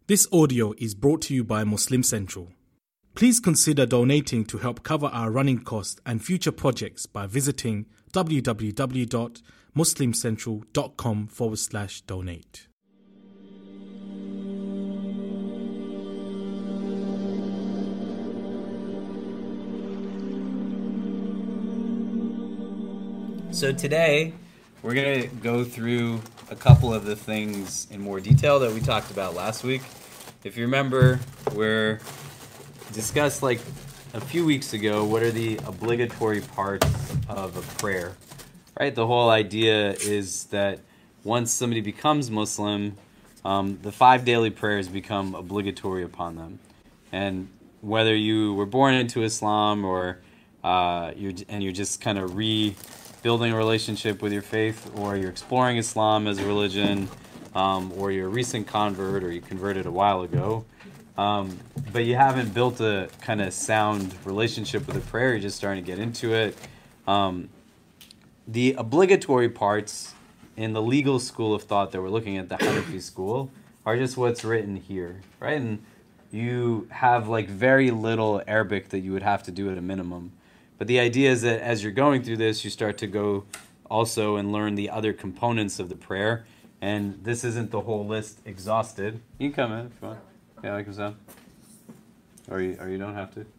This audio is brought to you by Muslim Central. Please consider donating to help cover our running costs and future projects by visiting www.muslimcentral.com/donate. So today, we're going to go through a couple of the things in more detail that we talked about last week. If you remember, we discussed like a few weeks ago, what are the obligatory parts of a prayer, right? The whole idea is that once somebody becomes Muslim, the 5 daily prayers become obligatory upon them. And whether you were born into Islam or you're just kind of building a relationship with your faith, or you're exploring Islam as a religion, or you're a recent convert, or you converted a while ago, but you haven't built a kind of sound relationship with the prayer, you're just starting to get into it. The obligatory parts in the legal school of thought that we're looking at, the Hanafi school, are just what's written here, right? And you have like very little Arabic that you would have to do at a minimum. But the idea is that as you're going through this, you start to go also and learn the other components of the prayer. And this isn't the whole list exhausted. You can come in if you want. Yeah, I can sound. Or you don't have to.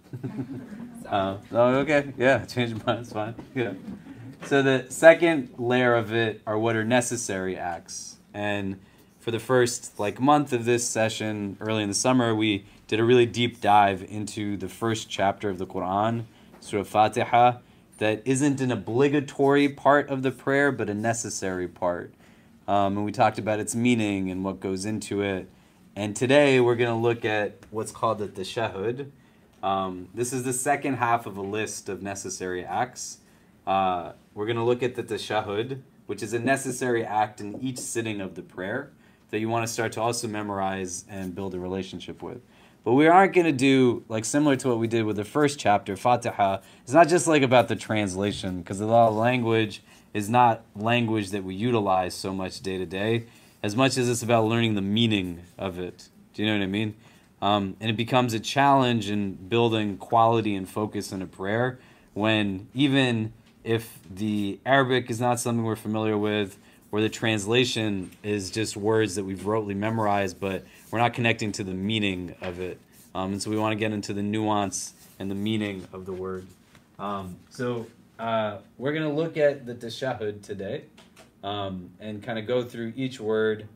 Okay. Yeah, change your mind. It's fine. Yeah. So the second layer of it are what are necessary acts. And for the first month of this session, early in the summer, we did a really deep dive into the first chapter of the Quran, Surah Fatiha, that isn't an obligatory part of the prayer, but a necessary part. And we talked about its meaning and what goes into it. And today we're going to look at what's called the tashahhud. This is the second half of a list of necessary acts. We're going to look at the tashahhud, which is a necessary act in each sitting of the prayer that you want to start to also memorize and build a relationship with. But we aren't going to do, similar to what we did with the first chapter, Fatiha. It's not just about the translation, because a lot of language is not language that we utilize so much day to day, as much as it's about learning the meaning of it. Do you know what I mean? And it becomes a challenge in building quality and focus in a prayer when even if the Arabic is not something we're familiar with, or the translation is just words that we've rotely memorized, but we're not connecting to the meaning of it. And so we want to get into the nuance and the meaning of the word. So we're going to look at the tashahhud today and kind of go through each word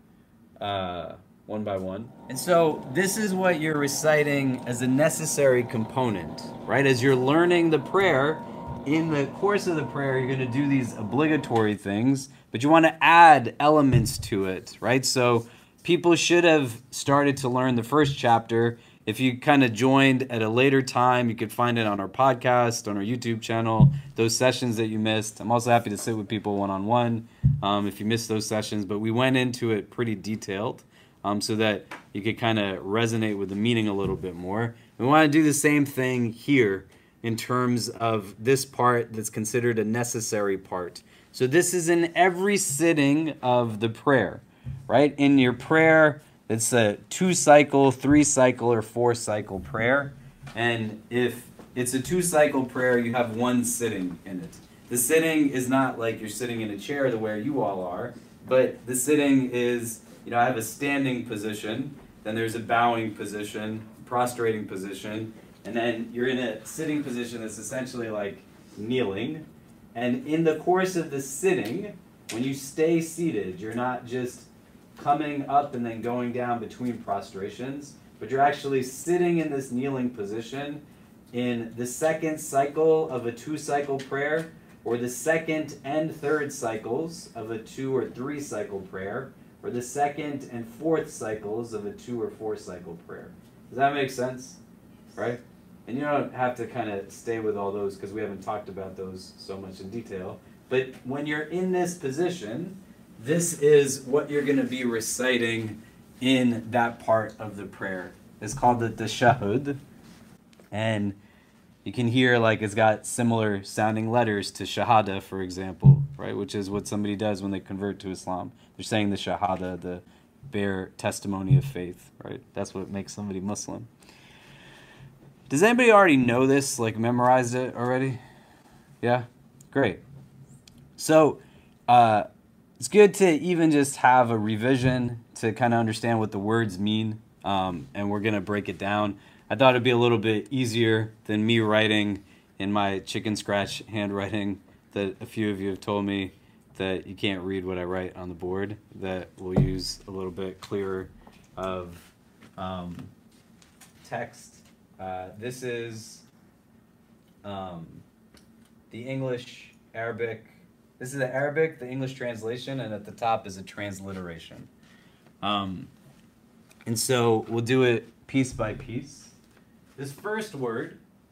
one by one. And so this is what you're reciting as a necessary component, right? As you're learning the prayer, in the course of the prayer, you're going to do these obligatory things, but you want to add elements to it, right? So people should have started to learn the first chapter. If you kind of joined at a later time, you could find it on our podcast, on our YouTube channel, those sessions that you missed. I'm also happy to sit with people one-on-one if you missed those sessions, but we went into it pretty detailed so that you could kind of resonate with the meaning a little bit more. We want to do the same thing here in terms of this part that's considered a necessary part. So this is in every sitting of the prayer, right? In your prayer, it's a 2-cycle, 3-cycle, or 4-cycle prayer. And if it's a 2-cycle prayer, you have 1 sitting in it. The sitting is not like you're sitting in a chair the way you all are, but the sitting is, I have a standing position, then there's a bowing position, prostrating position, and then you're in a sitting position that's essentially like kneeling. And in the course of the sitting, when you stay seated, you're not just coming up and then going down between prostrations, but you're actually sitting in this kneeling position in the 2nd cycle of a 2-cycle prayer, or the 2nd and 3rd cycles of a 2 or 3-cycle prayer, or the 2nd and 4th cycles of a 2 or 4-cycle prayer. Does that make sense? Right? And you don't have to kind of stay with all those because we haven't talked about those so much in detail. But when you're in this position, this is what you're going to be reciting in that part of the prayer. It's called the tashahhud. And you can hear it's got similar sounding letters to shahada, for example, right? Which is what somebody does when they convert to Islam. They're saying the shahada, bear testimony of faith, right? That's what makes somebody Muslim. Does anybody already know this, like memorized it already? Yeah? Great. So it's good to even just have a revision to kind of understand what the words mean, and we're going to break it down. I thought it'd be a little bit easier than me writing in my chicken scratch handwriting that a few of you have told me that you can't read what I write on the board, that we'll use a little bit clearer of text. This is the English, Arabic. This is the Arabic, the English translation, and at the top is a transliteration. And so we'll do it piece by piece. This first word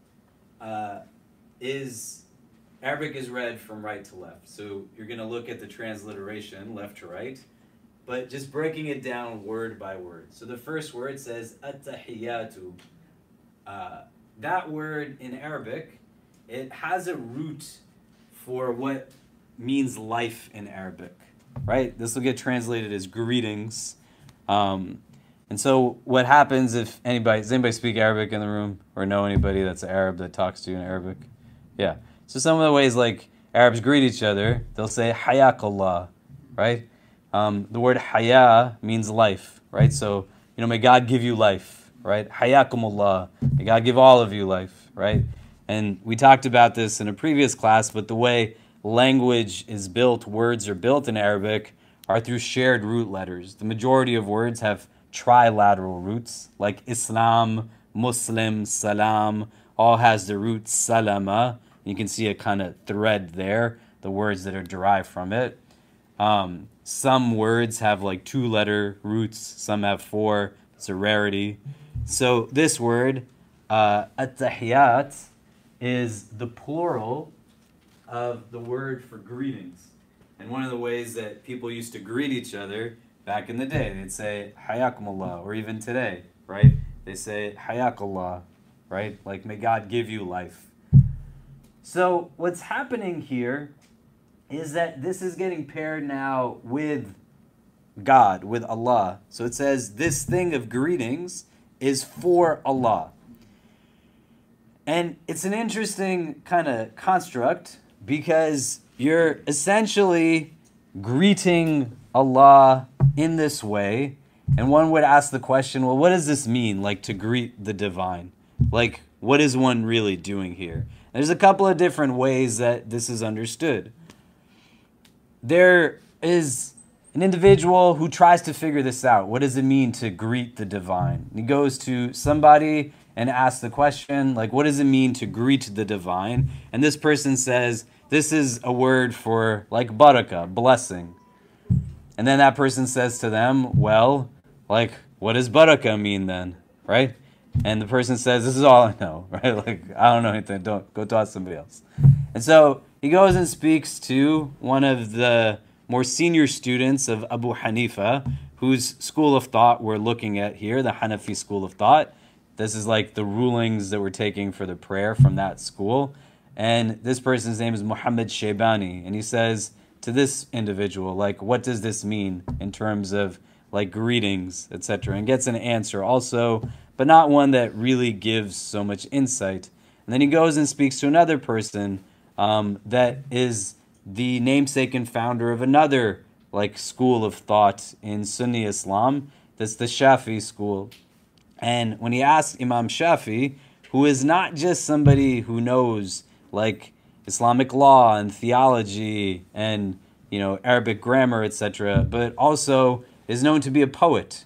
Arabic is read from right to left. So you're going to look at the transliteration, left to right, but just breaking it down word by word. So the first word says at-tahiyatu. That word in Arabic, it has a root for what means life in Arabic, right? This will get translated as greetings. And so what happens if does anybody speak Arabic in the room or know anybody that's Arab that talks to you in Arabic? Yeah. So some of the ways like Arabs greet each other, they'll say hayakallah, right? The word haya means life, right? So, may God give you life, right? Hayakumullah, may God give all of you life, right? And we talked about this in a previous class, but the way language is built, words are built in Arabic, are through shared root letters. The majority of words have trilateral roots, like Islam, Muslim, Salam, all has the root Salama. You can see a kind of thread there, the words that are derived from it. Some words have like 2-letter roots, some have 4. It's a rarity. So this word, at-tahiyat, is the plural of the word for greetings. And one of the ways that people used to greet each other back in the day, they'd say hayakumullah, or even today, right? They say hayakallah, right? Like, may God give you life. So what's happening here is that this is getting paired now with God, with Allah. So it says this thing of greetings is for Allah. And it's an interesting kind of construct because you're essentially greeting Allah in this way. And one would ask the question, well, what does this mean, like to greet the divine? Like, what is one really doing here? There's a couple of different ways that this is understood. There is an individual who tries to figure this out. What does it mean to greet the divine? He goes to somebody and asks the question, like, what does it mean to greet the divine? And this person says, this is a word for, like, barakah, blessing. And then that person says to them, well, like, what does barakah mean then, right? And the person says, this is all I know, right? Like, I don't know anything. Don't go talk to somebody else. And so he goes and speaks to one of the more senior students of Abu Hanifa, whose school of thought we're looking at here, the Hanafi school of thought. This is like the rulings that we're taking for the prayer from that school. And this person's name is Muhammad Shaybani. And he says to this individual, like, what does this mean in terms of like greetings, etc.? And gets an answer also, but not one that really gives so much insight. And then he goes and speaks to another person that is the namesake and founder of another like school of thought in Sunni Islam. That's the Shafi school. And when he asks Imam Shafi, who is not just somebody who knows like Islamic law and theology and Arabic grammar, etc., but also is known to be a poet.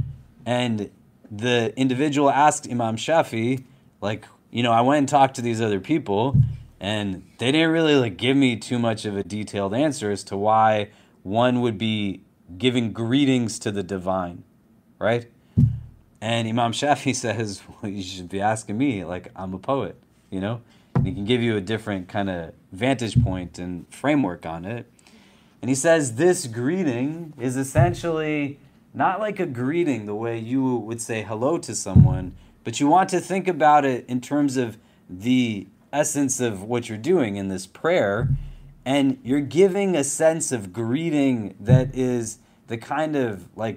And the individual asked Imam Shafi, like, I went and talked to these other people, and they didn't really like give me too much of a detailed answer as to why one would be giving greetings to the divine, right? And Imam Shafi says, well, you should be asking me, like, I'm a poet, And he can give you a different kind of vantage point and framework on it. And he says this greeting is essentially not like a greeting the way you would say hello to someone, but you want to think about it in terms of the essence of what you're doing in this prayer, and you're giving a sense of greeting that is the kind of like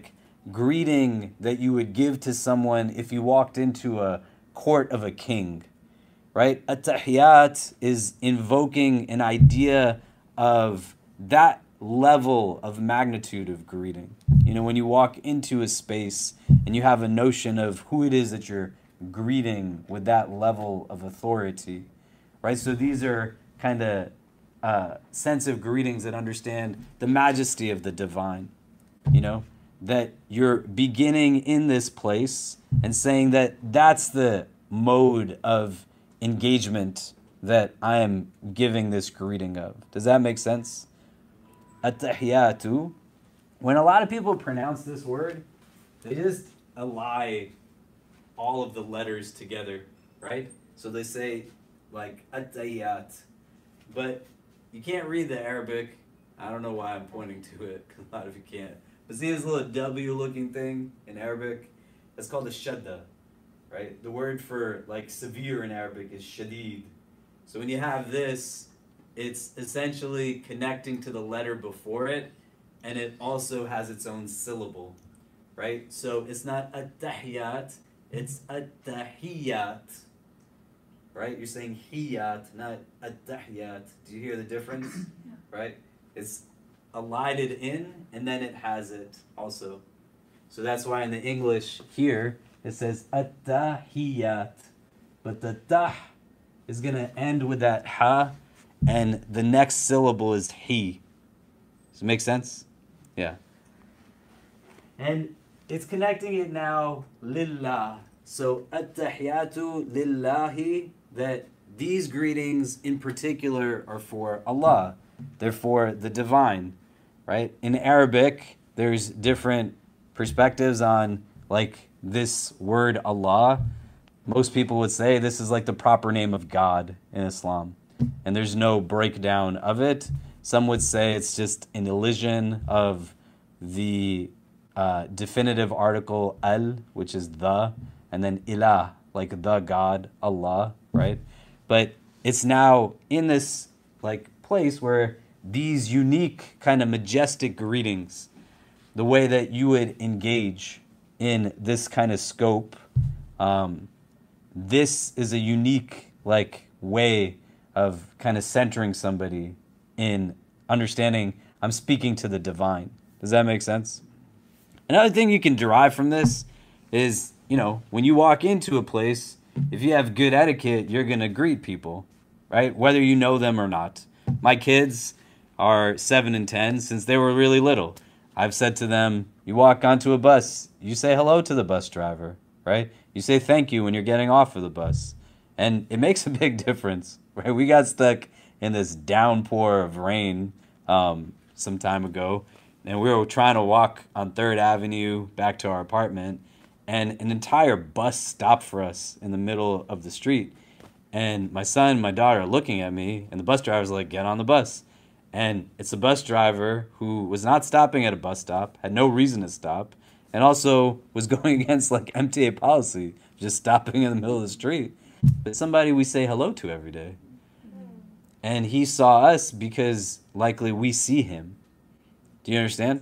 greeting that you would give to someone if you walked into a court of a king, right? At-tahiyat is invoking an idea of that level of magnitude of greeting. You know, when you walk into a space and you have a notion of who it is that you're greeting with that level of authority, right? So these are kind of sense of greetings that understand the majesty of the divine, you know, that you're beginning in this place and saying that that's the mode of engagement that I am giving this greeting of. Does that make sense? At-tahiyatu. When a lot of people pronounce this word, they just ally all of the letters together, right? So they say like at-tahiyat, but you can't read the Arabic. I don't know why I'm pointing to it, because a lot of you can't. But see this little W-looking thing in Arabic? That's called a shadda, right? The word for like severe in Arabic is shadid. So when you have this, it's essentially connecting to the letter before it, and it also has its own syllable, right? So it's not at-tahiyat, it's at-tahiyat, right? You're saying hiyat, not at-tahiyat. Do you hear the difference? Yeah. Right? It's elided in, and then it has it also. So that's why in the English here, it says at-tahiyat. But the tah is going to end with that ha, and the next syllable is he. Does it make sense? Yeah. And it's connecting it now, lillah. So at-tahiyatu lillahi, that these greetings in particular are for Allah. They're for the divine, right? In Arabic, there's different perspectives on like this word Allah. Most people would say this is like the proper name of God in Islam, and there's no breakdown of it. Some would say it's just an elision of the definitive article al, which is the, and then ilah, like the God, Allah, right? But it's now in this like place where these unique kind of majestic greetings, the way that you would engage in this kind of scope, this is a unique like way of kind of centering somebody in understanding I'm speaking to the divine. Does that make sense? Another thing you can derive from this is, you know, when you walk into a place, if you have good etiquette, you're going to greet people, right? Whether you know them or not. My kids are 7 and 10 since they were really little. I've said to them, you walk onto a bus, you say hello to the bus driver, right? You say thank you when you're getting off of the bus. And it makes a big difference, right? We got stuck in this downpour of rain some time ago, and we were trying to walk on 3rd Avenue back to our apartment, and an entire bus stopped for us in the middle of the street. And my son and my daughter are looking at me, and the bus driver's like, get on the bus. And it's a bus driver who was not stopping at a bus stop, had no reason to stop, and also was going against like MTA policy, just stopping in the middle of the street. But somebody we say hello to every day. And he saw us because likely we see him. Do you understand?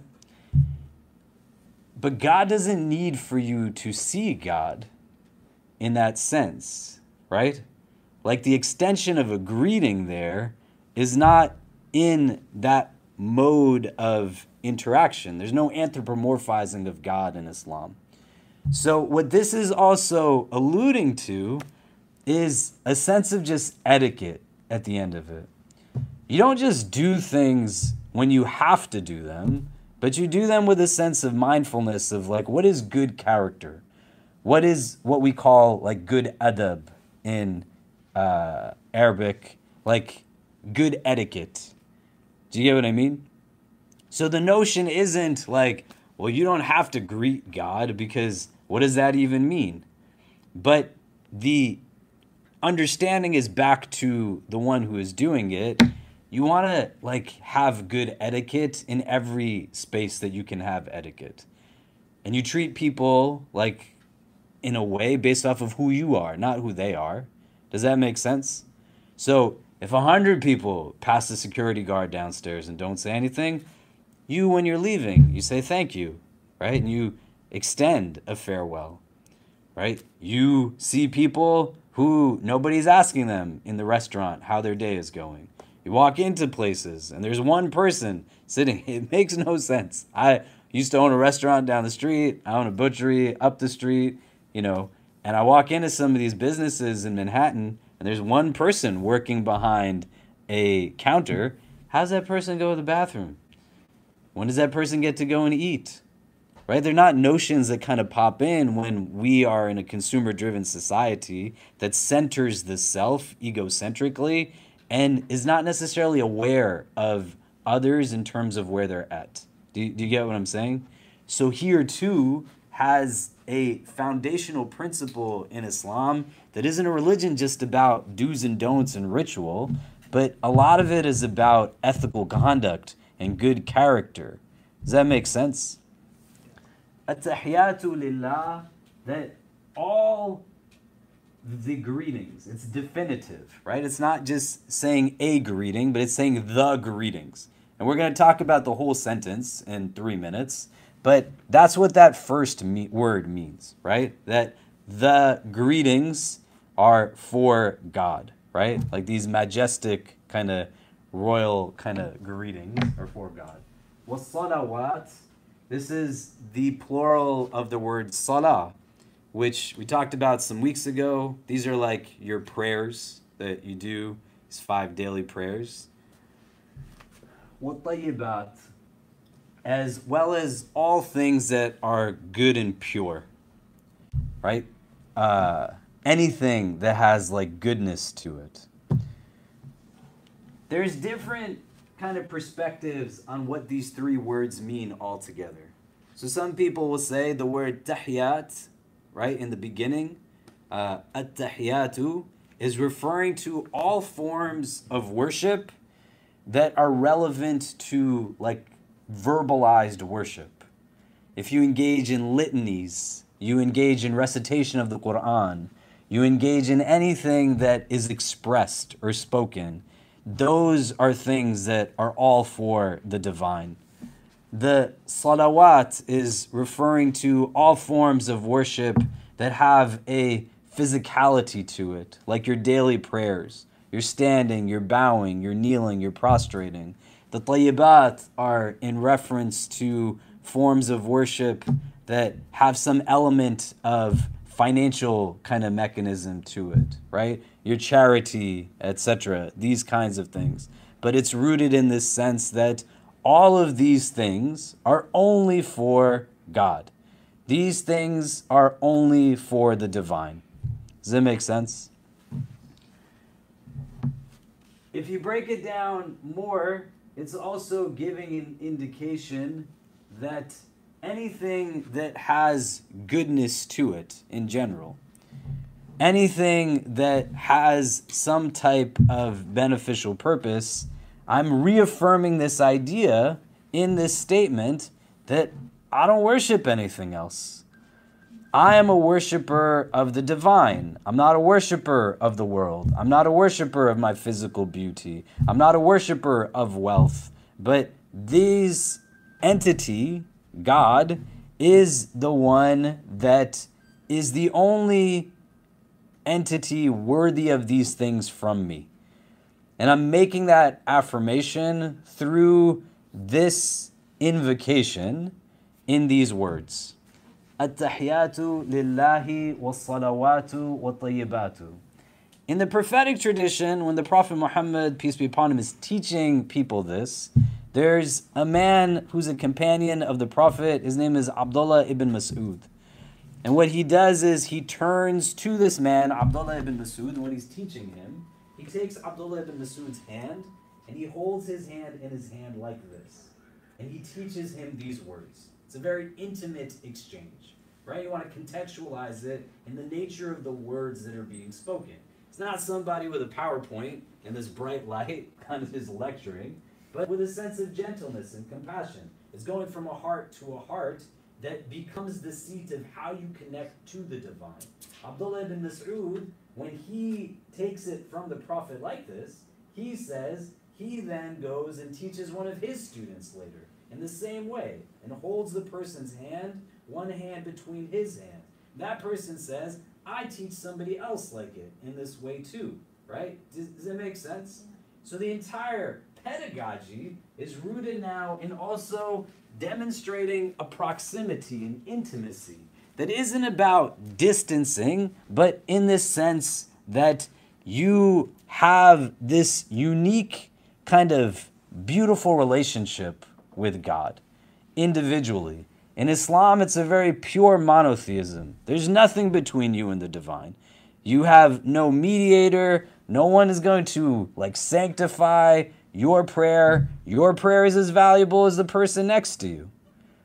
But God doesn't need for you to see God in that sense, right? Like the extension of a greeting there is not in that mode of interaction. There's no anthropomorphizing of God in Islam. So what this is also alluding to is a sense of just etiquette at the end of it. You don't just do things when you have to do them, but you do them with a sense of mindfulness of like, what is good character? What is what we call like good adab in Arabic, like good etiquette. Do you get what I mean? So the notion isn't like, well, you don't have to greet God because what does that even mean? But the understanding is back to the one who is doing it. You want to like have good etiquette in every space that you can have etiquette. And you treat people like in a way based off of who you are, not who they are. Does that make sense? So if 100 people pass the security guard downstairs and don't say anything, you, when you're leaving, you say thank you, right? And you extend a farewell, right? You see people who nobody's asking them in the restaurant how their day is going. You walk into places and there's one person sitting. It makes no sense. I used to own a restaurant down the street. I own a butchery up the street, and I walk into some of these businesses in Manhattan and there's one person working behind a counter. How's that person go to the bathroom? When does that person get to go and eat? Right? They're not notions that kind of pop in when we are in a consumer-driven society that centers the self egocentrically and is not necessarily aware of others in terms of where they're at. Do you get what I'm saying? So here too has a foundational principle in Islam that isn't a religion just about do's and don'ts and ritual, but a lot of it is about ethical conduct and good character. Does that make sense? At-tahiyatu lillah, that all the greetings, it's definitive, right? It's not just saying a greeting, but it's saying the greetings. And we're going to talk about the whole sentence in 3 minutes, but that's what that first word means, right? That the greetings are for God, right? Like these majestic kind of royal kind of greetings are for God. Was-salawat, this is the plural of the word salah, which we talked about some weeks ago. These are like your prayers that you do, these 5 daily prayers. Wat-tayyibat, as well as all things that are good and pure, right? Anything that has like goodness to it. There's different kind of perspectives on what these 3 words mean altogether. So some people will say the word tahiyat, right, in the beginning, at-tahiyatu, is referring to all forms of worship that are relevant to like verbalized worship. If you engage in litanies, you engage in recitation of the Quran, you engage in anything that is expressed or spoken, those are things that are all for the divine. The salawat is referring to all forms of worship that have a physicality to it, like your daily prayers. You're standing, you're bowing, you're kneeling, you're prostrating. The tayyibat are in reference to forms of worship that have some element of financial kind of mechanism to it, right? Your charity, etc., these kinds of things. But it's rooted in this sense that all of these things are only for God. These things are only for the divine. Does that make sense? If you break it down more, it's also giving an indication that anything that has goodness to it in general, anything that has some type of beneficial purpose, I'm reaffirming this idea in this statement that I don't worship anything else. I am a worshiper of the divine. I'm not a worshiper of the world. I'm not a worshiper of my physical beauty. I'm not a worshiper of wealth. But this entity, God, is the one that is the only entity worthy of these things from me. And I'm making that affirmation through this invocation in these words. At-tahiyatu lillahi was-salawatu wat-tayyibatu. In the prophetic tradition, when the Prophet Muhammad, peace be upon him, is teaching people this, there's a man who's a companion of the Prophet. His name is Abdullah ibn Mas'ud. And what he does is he turns to this man, Abdullah ibn Mas'ud, and when he's teaching him, he takes Abdullah ibn Mas'ud's hand and he holds his hand in his hand like this. And he teaches him these words. It's a very intimate exchange, right? You want to contextualize it in the nature of the words that are being spoken. It's not somebody with a PowerPoint and this bright light kind of is lecturing, but with a sense of gentleness and compassion. It's going from a heart to a heart that becomes the seat of how you connect to the divine. Abdullah ibn Mas'ud, when he takes it from the Prophet like this, he says he then goes and teaches one of his students later in the same way and holds the person's hand one hand between his hands. That person says, I teach somebody else like it in this way too, right? Does that make sense? So the entire pedagogy is rooted now in also demonstrating a proximity and intimacy that isn't about distancing, but in this sense that you have this unique kind of beautiful relationship with God individually. In Islam, it's a very pure monotheism. There's nothing between you and the divine. You have no mediator. No one is going to sanctify your prayer. Your prayer is as valuable as the person next to you.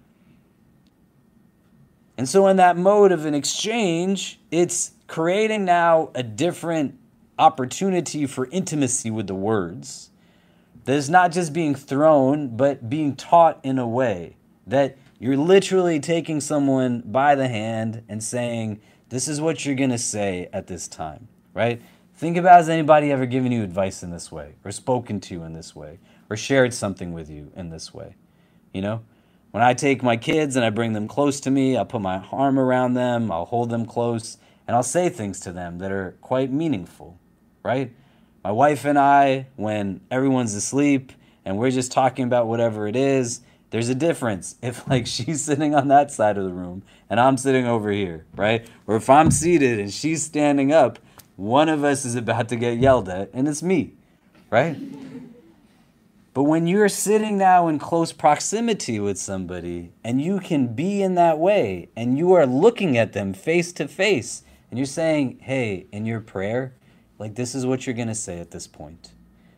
And so in that mode of an exchange, it's creating now a different opportunity for intimacy with the words that is not just being thrown, but being taught in a way that you're literally taking someone by the hand and saying, this is what you're going to say at this time, right? Think about, has anybody ever given you advice in this way, or spoken to you in this way, or shared something with you in this way? You know, when I take my kids and I bring them close to me, I'll put my arm around them, I'll hold them close, and I'll say things to them that are quite meaningful, right? My wife and I, when everyone's asleep and we're just talking about whatever it is, there's a difference if she's sitting on that side of the room and I'm sitting over here, right? Or if I'm seated and she's standing up, one of us is about to get yelled at and it's me, right? But when you're sitting now in close proximity with somebody and you can be in that way and you are looking at them face to face and you're saying, hey, in your prayer, this is what you're going to say at this point.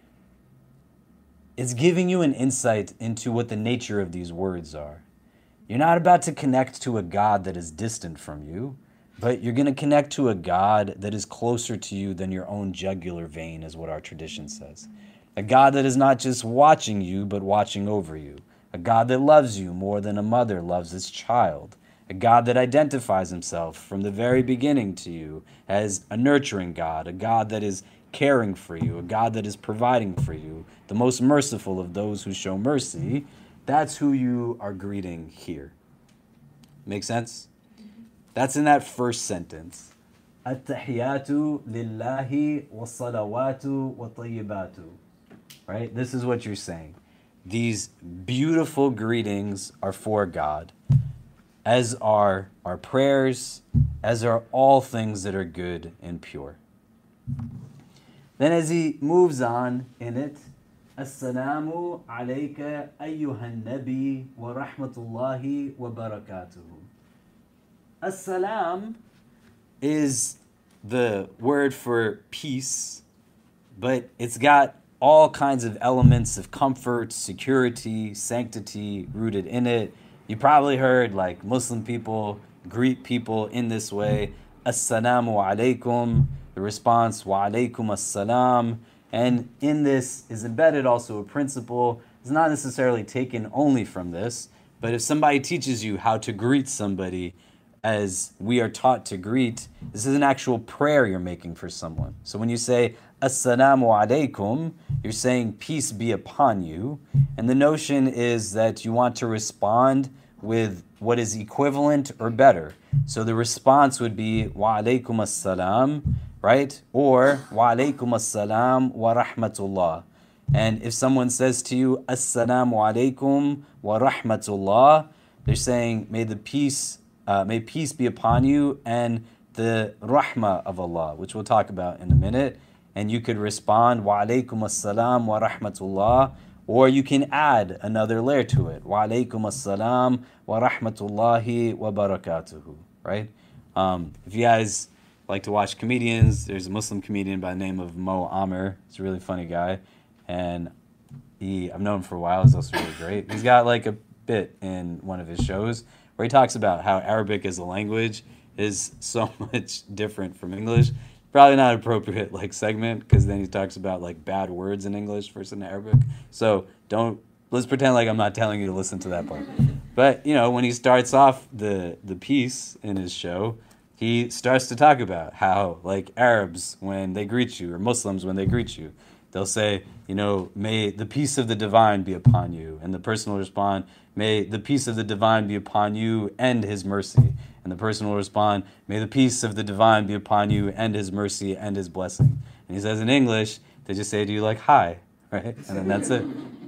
It's giving you an insight into what the nature of these words are. You're not about to connect to a God that is distant from you, but you're going to connect to a God that is closer to you than your own jugular vein, is what our tradition says. A God that is not just watching you, but watching over you. A God that loves you more than a mother loves its child. A God that identifies himself from the very beginning to you as a nurturing God, a God that is caring for you, a God that is providing for you, the most merciful of those who show mercy. That's who you are greeting here. Make sense? That's in that first sentence. At-tahiyatu lillahi was-salawatu wa-tayyibatu. Right? This is what you're saying. These beautiful greetings are for God, as are our prayers, as are all things that are good and pure. Then as he moves on in it, Assalamu alayka ayyuhan nabi wa rahmatullahi wa barakatuhu. As-salam is the word for peace, but it's got all kinds of elements of comfort, security, sanctity rooted in it. You probably heard Muslim people greet people in this way. Assalamu alaikum. The response, wa alaikum assalam. And in this is embedded also a principle. It's not necessarily taken only from this, but if somebody teaches you how to greet somebody as we are taught to greet, this is an actual prayer you're making for someone. So when you say assalamu alaikum, you're saying peace be upon you. And the notion is that you want to respond with what is equivalent or better. So the response would be wa alaikum assalam, right? Or wa alaikum assalam wa rahmatullah. And if someone says to you assalamu alaikum wa rahmatullah, they're saying may peace be upon you and the rahmah of Allah, which we'll talk about in a minute. And you could respond wa alaikum assalam wa rahmatullah, or you can add another layer to it. Wa alaikum assalam wa rahmatullahi wa barakatuhu. Right? If you guys like to watch comedians, there's a Muslim comedian by the name of Mo Amer. He's a really funny guy. And I've known him for a while. He's also really great. He's got a bit in one of his shows where he talks about how Arabic as a language is so much different from English. Probably not appropriate segment, because then he talks about bad words in English versus in Arabic. So let's pretend I'm not telling you to listen to that part. But when he starts off the piece in his show, he starts to talk about how Arabs when they greet you, or Muslims when they greet you, they'll say, may the peace of the divine be upon you. And the person will respond, may the peace of the divine be upon you and his mercy. And the person will respond, may the peace of the divine be upon you and his mercy and his blessing. And he says in English, they just say to you like, hi, right? And then that's it,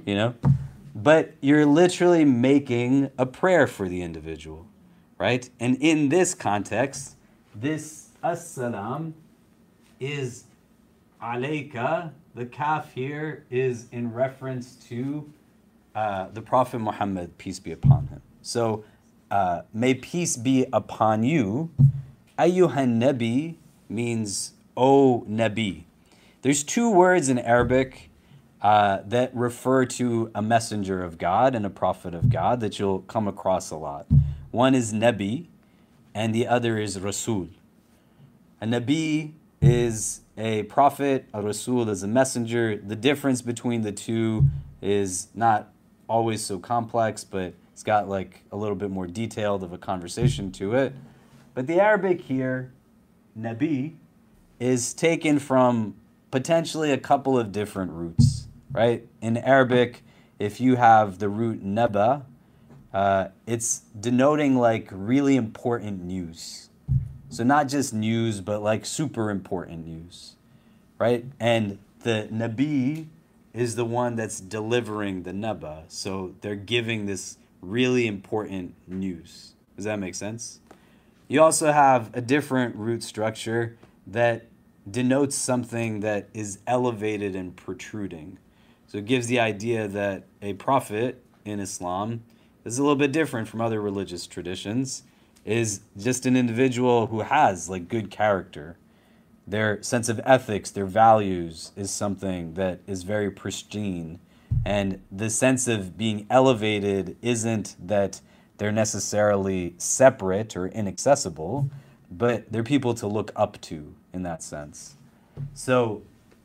But you're literally making a prayer for the individual, right? And in this context, this as-salam is alayka. The kaf here is in reference to the Prophet Muhammad, peace be upon him. So, may peace be upon you. Ayyuhan Nabi means, O Nabi. There's two words in Arabic that refer to a messenger of God and a prophet of God that you'll come across a lot. One is Nabi, and the other is Rasul. A Nabi is a prophet, a Rasul is a messenger. The difference between the two is not always so complex, but it's got like a little bit more detailed of a conversation to it. But the Arabic here, Nabi, is taken from potentially a couple of different roots, right? In Arabic, if you have the root naba, it's denoting like really important news. So not just news, but like super important news, right? And the Nabi is the one that's delivering the naba. So they're giving this really important news. Does that make sense? You also have a different root structure that denotes something that is elevated and protruding. So it gives the idea that a prophet in Islam is a little bit different from other religious traditions, is just an individual who has like good character. Their sense of ethics, their values is something that is very pristine. And the sense of being elevated isn't that they're necessarily separate or inaccessible, but they're people to look up to in that sense. So,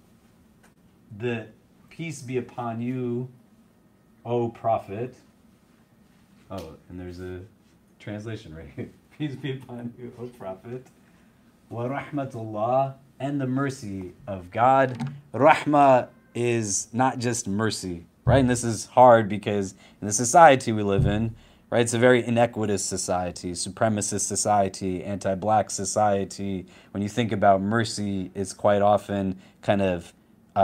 the peace be upon you, O Prophet. Oh, and there's a translation right here. Peace be upon you, O Prophet. Wa rahmatullah, and the mercy of God. Rahma is not just mercy, right? And this is hard because in the society we live in, right, it's a very inequitous society, supremacist society, anti-black society. When you think about mercy, it's quite often kind of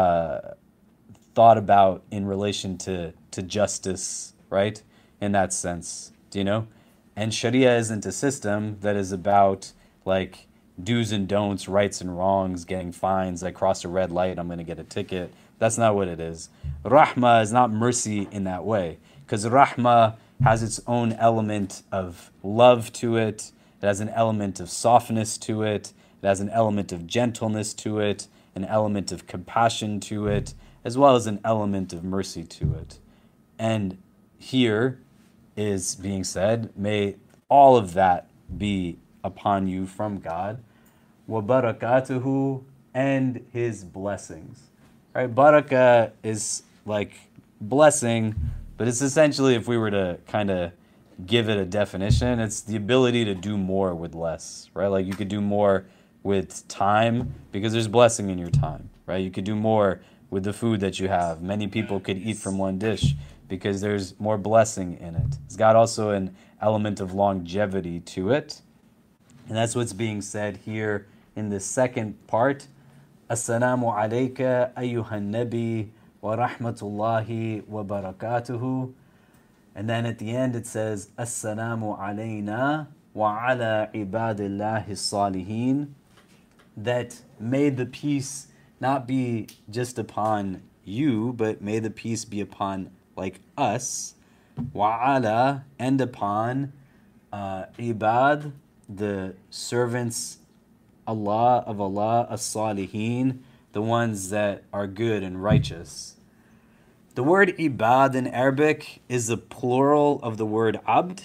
thought about in relation to justice, right? In that sense, do you know? And Sharia isn't a system that is about like do's and don'ts, rights and wrongs, getting fines. I crossed a red light, I'm going to get a ticket. That's not what it is. Rahma is not mercy in that way, because Rahma has its own element of love to it. It has an element of softness to it. It has an element of gentleness to it, an element of compassion to it, as well as an element of mercy to it. And here is being said, may all of that be upon you from God, wa barakatuhu, and his blessings. Right? Barakah is like blessing, but it's essentially, if we were to kind of give it a definition, it's the ability to do more with less, right? Like you could do more with time because there's blessing in your time, right? You could do more with the food that you have. Many people could eat from one dish because there's more blessing in it. It's got also an element of longevity to it. And that's what's being said here in the second part. Assalamu alayka ayyuhan nabi wa rahmatullahi wa barakatuhu. And then at the end it says, Assalamu alayna wa ala ibadillahi salihin. That may the peace not be just upon you, but may the peace be upon like us, wa ala, and upon ibad, the servants of Allah, as-salihin, the ones that are good and righteous. The word ibad in Arabic is the plural of the word abd.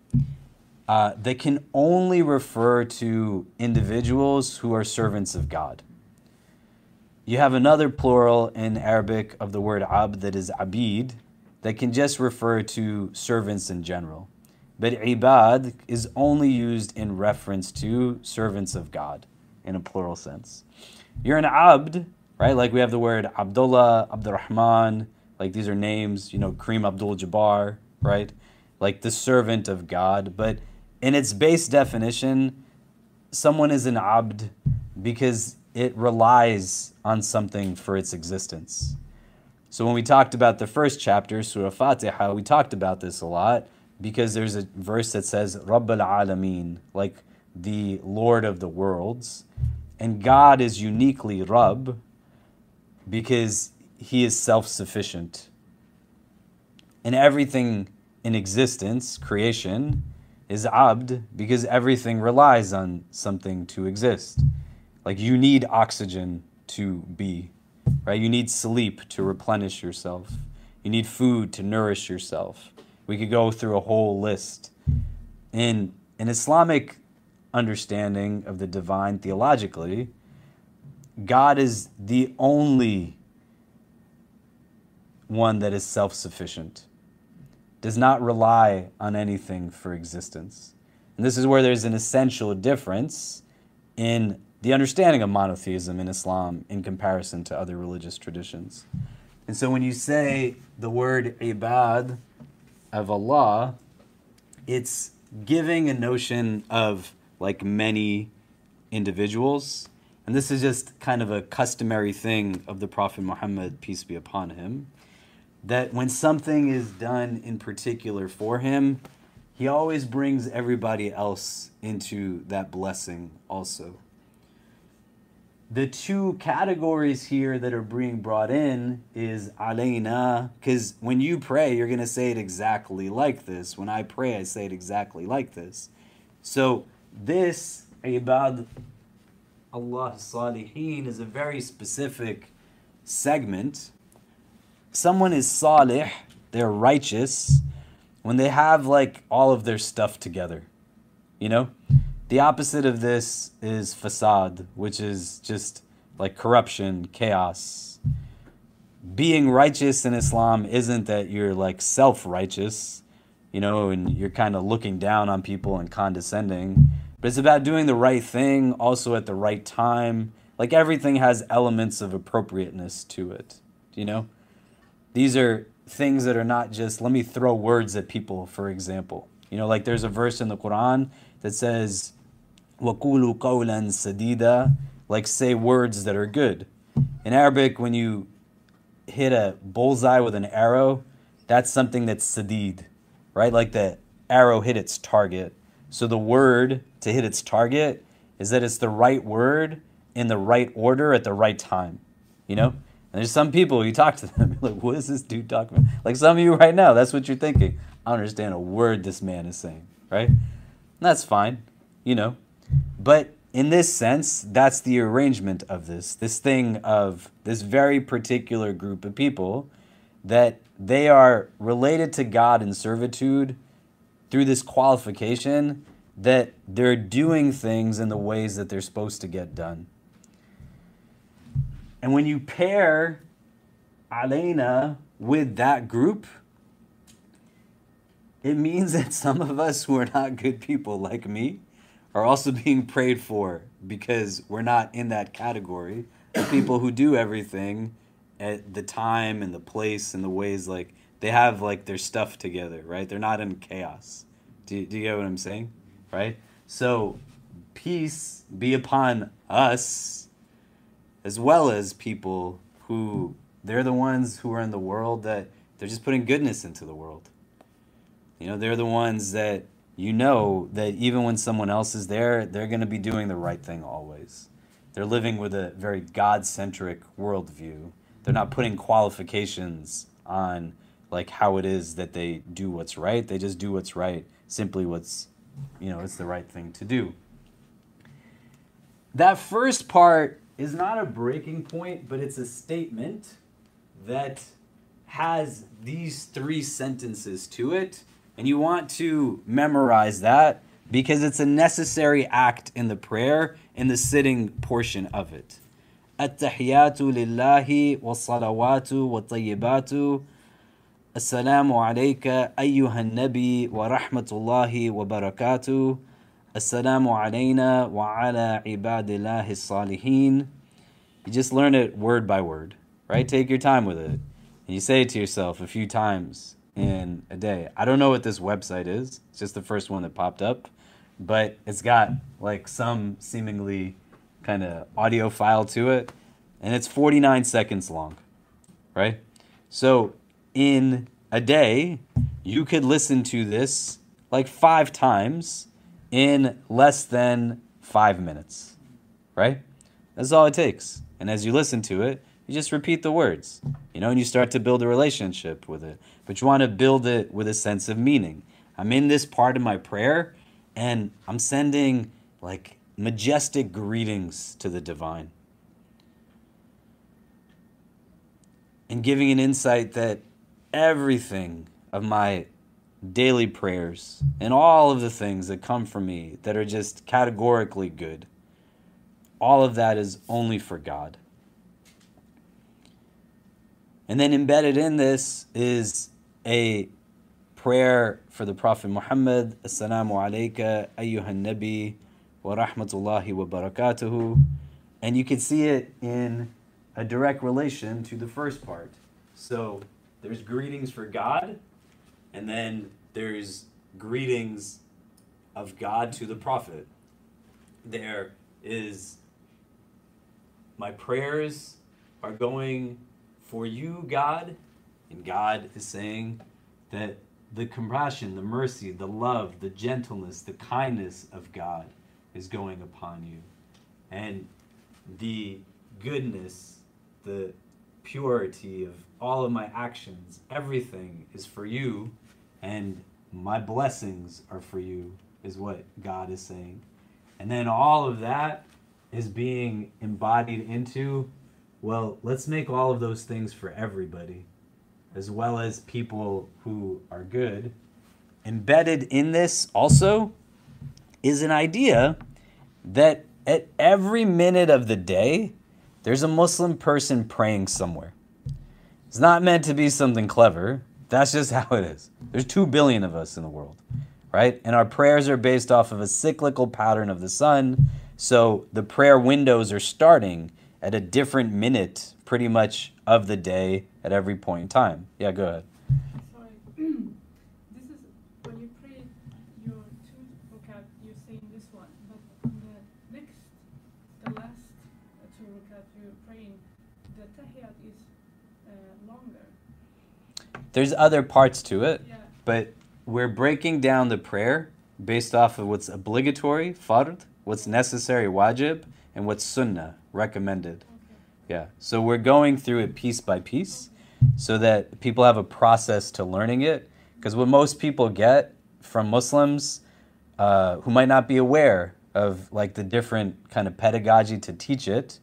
That can only refer to individuals who are servants of God. You have another plural in Arabic of the word abd that is abid, that can just refer to servants in general. But ibad is only used in reference to servants of God in a plural sense. You're an abd, right? Like we have the word Abdullah, Abdurrahman, like these are names, Kareem Abdul-Jabbar, right? Like the servant of God. But in its base definition, someone is an abd because it relies on something for its existence. So when we talked about the first chapter, Surah Fatiha, we talked about this a lot because there's a verse that says, Rabb al-Alameen, like the Lord of the worlds. And God is uniquely Rabb because he is self-sufficient. And everything in existence, creation, is abd because everything relies on something to exist. Like you need oxygen to be, right? You need sleep to replenish yourself. You need food to nourish yourself. We could go through a whole list. In an Islamic understanding of the divine theologically, God is the only one that is self-sufficient, does not rely on anything for existence. And this is where there's an essential difference in the understanding of monotheism in Islam in comparison to other religious traditions. And so when you say the word ibad of Allah, it's giving a notion of like many individuals. And this is just kind of a customary thing of the Prophet Muhammad, peace be upon him, that when something is done in particular for him, he always brings everybody else into that blessing also. The two categories here that are being brought in is alayna, because when you pray, you're going to say it exactly like this. When I pray, I say it exactly like this. So this ibad Allah salihin is a very specific segment. Someone is salih, they're righteous, when they have like all of their stuff together. The opposite of this is fasad, which is just like corruption, chaos. Being righteous in Islam isn't that you're like self-righteous, and you're kind of looking down on people and condescending. But it's about doing the right thing, also at the right time. Like everything has elements of appropriateness to it, These are things that are not just, let me throw words at people, for example. Like there's a verse in the Quran that says, وَقُولُوا قَوْلًا سَدِيدًا, like say words that are good. In Arabic, when you hit a bullseye with an arrow, that's something that's sadid, right? Like the arrow hit its target. So the word to hit its target is that it's the right word in the right order at the right time, And there's some people, you talk to them, you're like, what is this dude talking about? Like some of you right now, that's what you're thinking. I don't understand a word this man is saying, right? And that's fine, But in this sense, that's the arrangement of this thing of this very particular group of people that they are related to God in servitude through this qualification that they're doing things in the ways that they're supposed to get done. And when you pair alayna with that group, it means that some of us who are not good people like me are also being prayed for because we're not in that category of people who do everything at the time and the place and the ways, like they have like their stuff together, right? They're not in chaos. Do you get what I'm saying? Right? So peace be upon us as well as people who they're the ones who are in the world that they're just putting goodness into the world. They're the ones that that even when someone else is there, they're going to be doing the right thing always. They're living with a very God-centric worldview. They're not putting qualifications on like how it is that they do what's right. They just do what's right, simply what's, it's the right thing to do. That first part is not a breaking point, but it's a statement that has these 3 sentences to it. And you want to memorize that because it's a necessary act in the prayer, in the sitting portion of it. At-tahiyatu lillahi was-salawatu wa-tayyibatu. Assalamu alayka ayyuhan nabi wa rahmatullahi wa barakatuh. Assalamu alayna wa ala ibadillahi salihin. you just learn it word by word, right? Take your time with it. And you say it to yourself a few times in a day. I don't know what this website is. It's just the first one that popped up. But it's got like some seemingly kind of audio file to it. And it's 49 seconds long, right? So in a day, you could listen to this like 5 times in less than 5 minutes, right? That's all it takes. And as you listen to it, you just repeat the words, and you start to build a relationship with it. But you want to build it with a sense of meaning. I'm in this part of my prayer, and I'm sending like majestic greetings to the divine. And giving an insight that everything of my daily prayers and all of the things that come from me that are just categorically good, all of that is only for God. And then embedded in this is a prayer for the Prophet Muhammad, Assalamu alayka ayyuhan nabi wa rahmatullahi wa barakatuhu. And you can see it in a direct relation to the first part. So there's greetings for God, and then there's greetings of God to the Prophet. There is, my prayers are going for you, God, and God is saying that the compassion, the mercy, the love, the gentleness, the kindness of God is going upon you. And the goodness, the purity of all of my actions, everything is for you, and my blessings are for you, is what God is saying. And then all of that is being embodied into, well, let's make all of those things for everybody, as well as people who are good. Embedded in this also is an idea that at every minute of the day, there's a Muslim person praying somewhere. It's not meant to be something clever. That's just how it is. There's 2 billion of us in the world, right? And our prayers are based off of a cyclical pattern of the sun. So the prayer windows are starting at a different minute, pretty much, of the day at every point in time. Yeah, go ahead. Sorry. This is when you pray your 2 rakat, you're saying this one, but on the last 2 rakat you're praying, the tahiyat is longer. There's other parts to it, Yeah. but we're breaking down the prayer based off of what's obligatory, fard, what's necessary, wajib, and what's sunnah, recommended. Okay. Yeah, so we're going through it piece by piece so that people have a process to learning it. Because what most people get from Muslims who might not be aware of like the different kind of pedagogy to teach it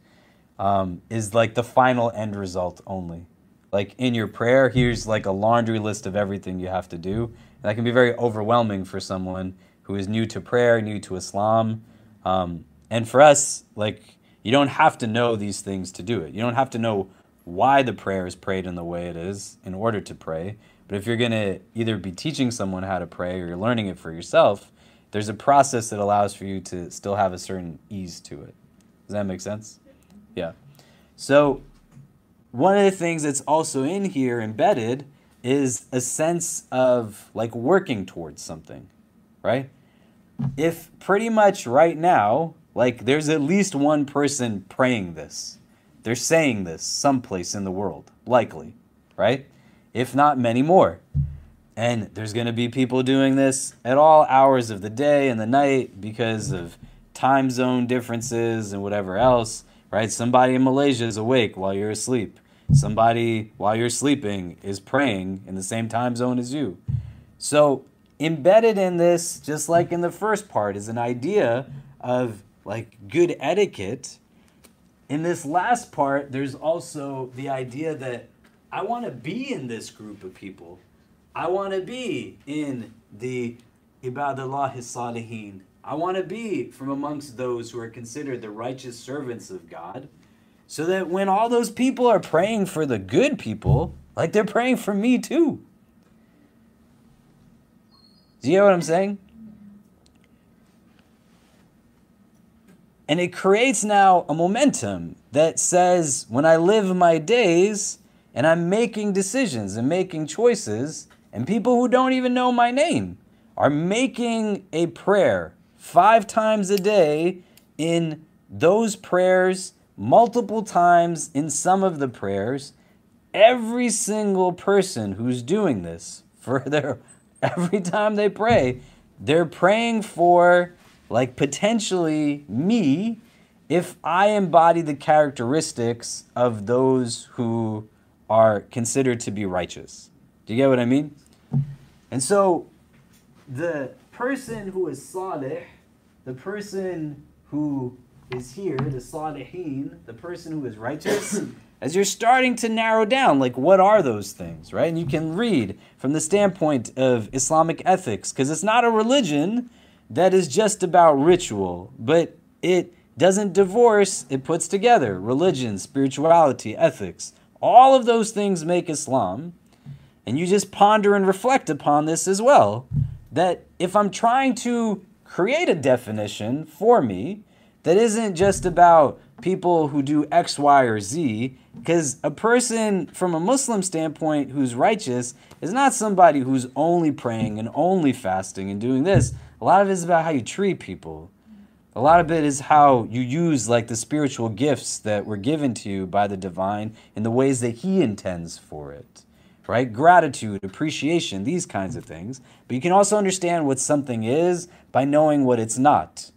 is like the final end result only. Like in your prayer, here's like a laundry list of everything you have to do. And that can be very overwhelming for someone who is new to prayer, new to Islam. And for us, like, you don't have to know these things to do it. You don't have to know why the prayer is prayed in the way it is in order to pray. But if you're going to either be teaching someone how to pray or you're learning it for yourself, there's a process that allows for you to still have a certain ease to it. Does that make sense? Yeah. So one of the things that's also in here embedded is a sense of like working towards something, right? If pretty much right now, like there's at least one person praying this, they're saying this someplace in the world, likely, right? If not many more. And there's going to be people doing this at all hours of the day and the night because of time zone differences and whatever else, right? Somebody in Malaysia is awake while you're asleep. Somebody, while you're sleeping, is praying in the same time zone as you. So embedded in this, just like in the first part, is an idea of like good etiquette. In this last part, there's also the idea that I want to be in this group of people. I want to be in the Ibadallah Salihin. I want to be from amongst those who are considered the righteous servants of God, so that when all those people are praying for the good people, like they're praying for me too. Do you hear what I'm saying? And it creates now a momentum that says, when I live my days and I'm making decisions and making choices, and people who don't even know my name are making a prayer 5 times a day in those prayers, multiple times in some of the prayers, every single person who's doing this every time they pray, they're praying for, like, potentially me, if I embody the characteristics of those who are considered to be righteous. Do you get what I mean? And so the person who is salih, the person who is here, the salihin, the person who is righteous, as you're starting to narrow down, like, what are those things, right? And you can read from the standpoint of Islamic ethics, because it's not a religion that is just about ritual, but it doesn't divorce, it puts together religion, spirituality, ethics. All of those things make Islam. And you just ponder and reflect upon this as well, that if I'm trying to create a definition for me that isn't just about people who do X, Y, or Z, because a person from a Muslim standpoint who's righteous is not somebody who's only praying and only fasting and doing this. A lot of it is about how you treat people. A lot of it is how you use, like, the spiritual gifts that were given to you by the divine in the ways that he intends for it, right? Gratitude, appreciation, these kinds of things. But you can also understand what something is by knowing what it's not.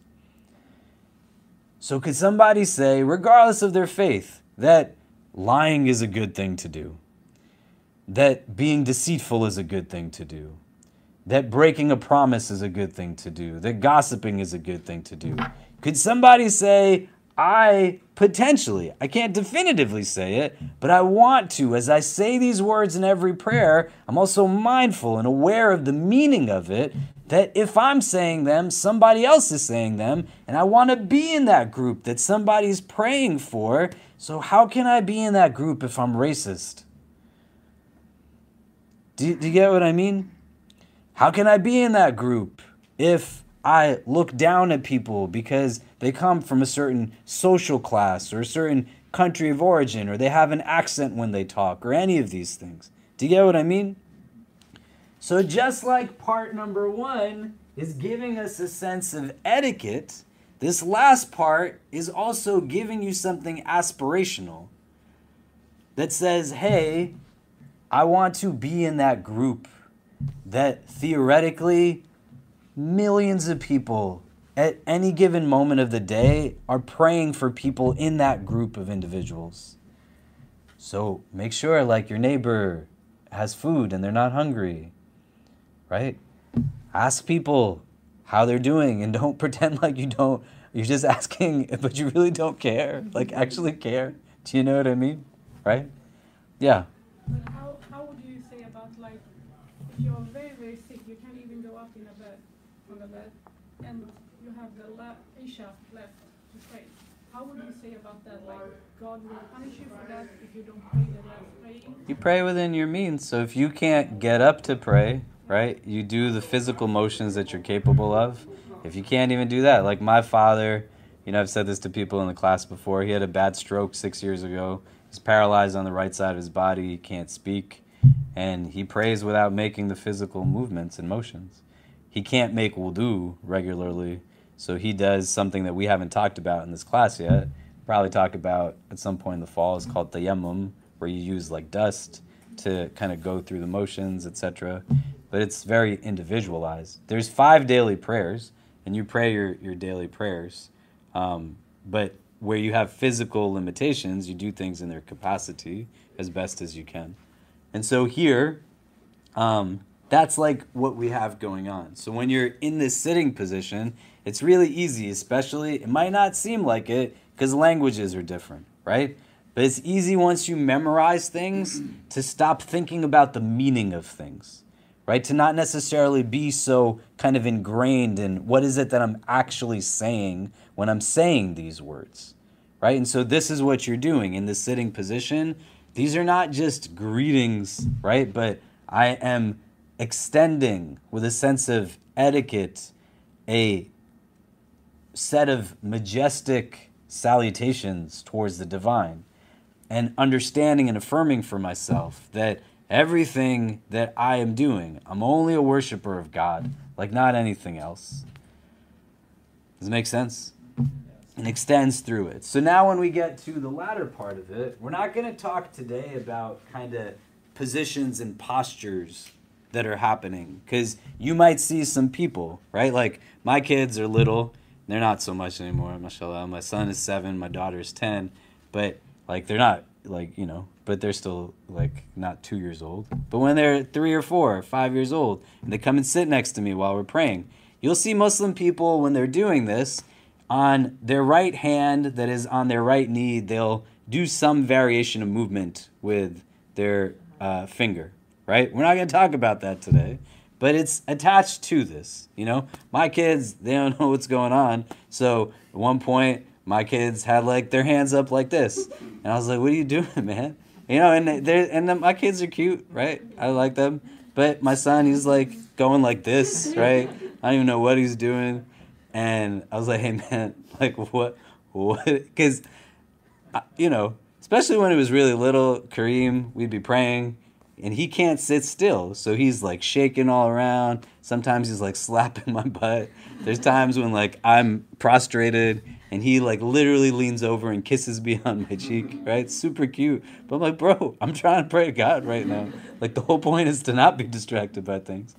So could somebody say, regardless of their faith, that lying is a good thing to do, that being deceitful is a good thing to do, that breaking a promise is a good thing to do, that gossiping is a good thing to do? Could somebody say, I can't definitively say it, but I want to, as I say these words in every prayer, I'm also mindful and aware of the meaning of it, that if I'm saying them, somebody else is saying them, and I want to be in that group that somebody's praying for. So how can I be in that group if I'm racist? Do you get what I mean? How can I be in that group if I look down at people because they come from a certain social class or a certain country of origin, or they have an accent when they talk, or any of these things? Do you get what I mean? So just like part number 1 is giving us a sense of etiquette, this last part is also giving you something aspirational that says, hey, I want to be in that group that theoretically millions of people at any given moment of the day are praying for people in that group of individuals. So make sure, like, your neighbor has food and they're not hungry, right? Ask people how they're doing and don't pretend like you don't. You're just asking, but you really don't care. Like, actually care. Do you know what I mean? Right? Yeah. But how would you say about, like, if you're very, very sick, you can't even go up on the bed, and you have the Isha left to pray. How would you say about that? Like, God will punish you for that if you don't pray the last praying? You pray within your means. So if you can't get up to pray, right, you do the physical motions that you're capable of. If you can't even do that, like my father, I've said this to people in the class before, he had a bad stroke 6 years ago. He's paralyzed on the right side of his body, he can't speak, and he prays without making the physical movements and motions. He can't make wudu regularly, so he does something that we haven't talked about in this class yet. Probably talk about at some point in the fall. It's called tayammum, where you use, like, dust to kind of go through the motions, etc. But it's very individualized. There's 5 daily prayers, and you pray your daily prayers. But where you have physical limitations, you do things in their capacity as best as you can. And so here, that's like what we have going on. So when you're in this sitting position, it's really easy, especially, it might not seem like it because languages are different, right? But it's easy once you memorize things to stop thinking about the meaning of things, right? To not necessarily be so kind of ingrained in what is it that I'm actually saying when I'm saying these words, right? And so this is what you're doing in the sitting position. These are not just greetings, right? But I am extending with a sense of etiquette a set of majestic salutations towards the divine, and understanding and affirming for myself that everything that I am doing, I'm only a worshiper of God, like not anything else. Does it make sense? And extends through it. So now when we get to the latter part of it, we're not going to talk today about kind of positions and postures that are happening, because you might see some people, right? Like my kids are little, they're not so much anymore, mashallah. My son is 7, my daughter is 10, but like they're not like, you know, but they're still like not 2 years old. But when they're 3 or 4 or 5 years old and they come and sit next to me while we're praying, you'll see Muslim people when they're doing this, on their right hand that is on their right knee, they'll do some variation of movement with their finger, right? We're not going to talk about that today, but it's attached to this, you know? My kids, they don't know what's going on. So at one point, my kids had like their hands up like this. And I was like, what are you doing, man? You know, and my kids are cute, right? I like them. But my son, he's like going like this, right? I don't even know what he's doing. And I was like, hey, man, like, what? Because, you know, especially when he was really little, Kareem, we'd be praying, and he can't sit still. So he's, like, shaking all around. Sometimes he's, like, slapping my butt. There's times when, like, I'm prostrated, and he, like, literally leans over and kisses me on my cheek, right? It's super cute. But I'm like, bro, I'm trying to pray to God right now. Like, the whole point is to not be distracted by things.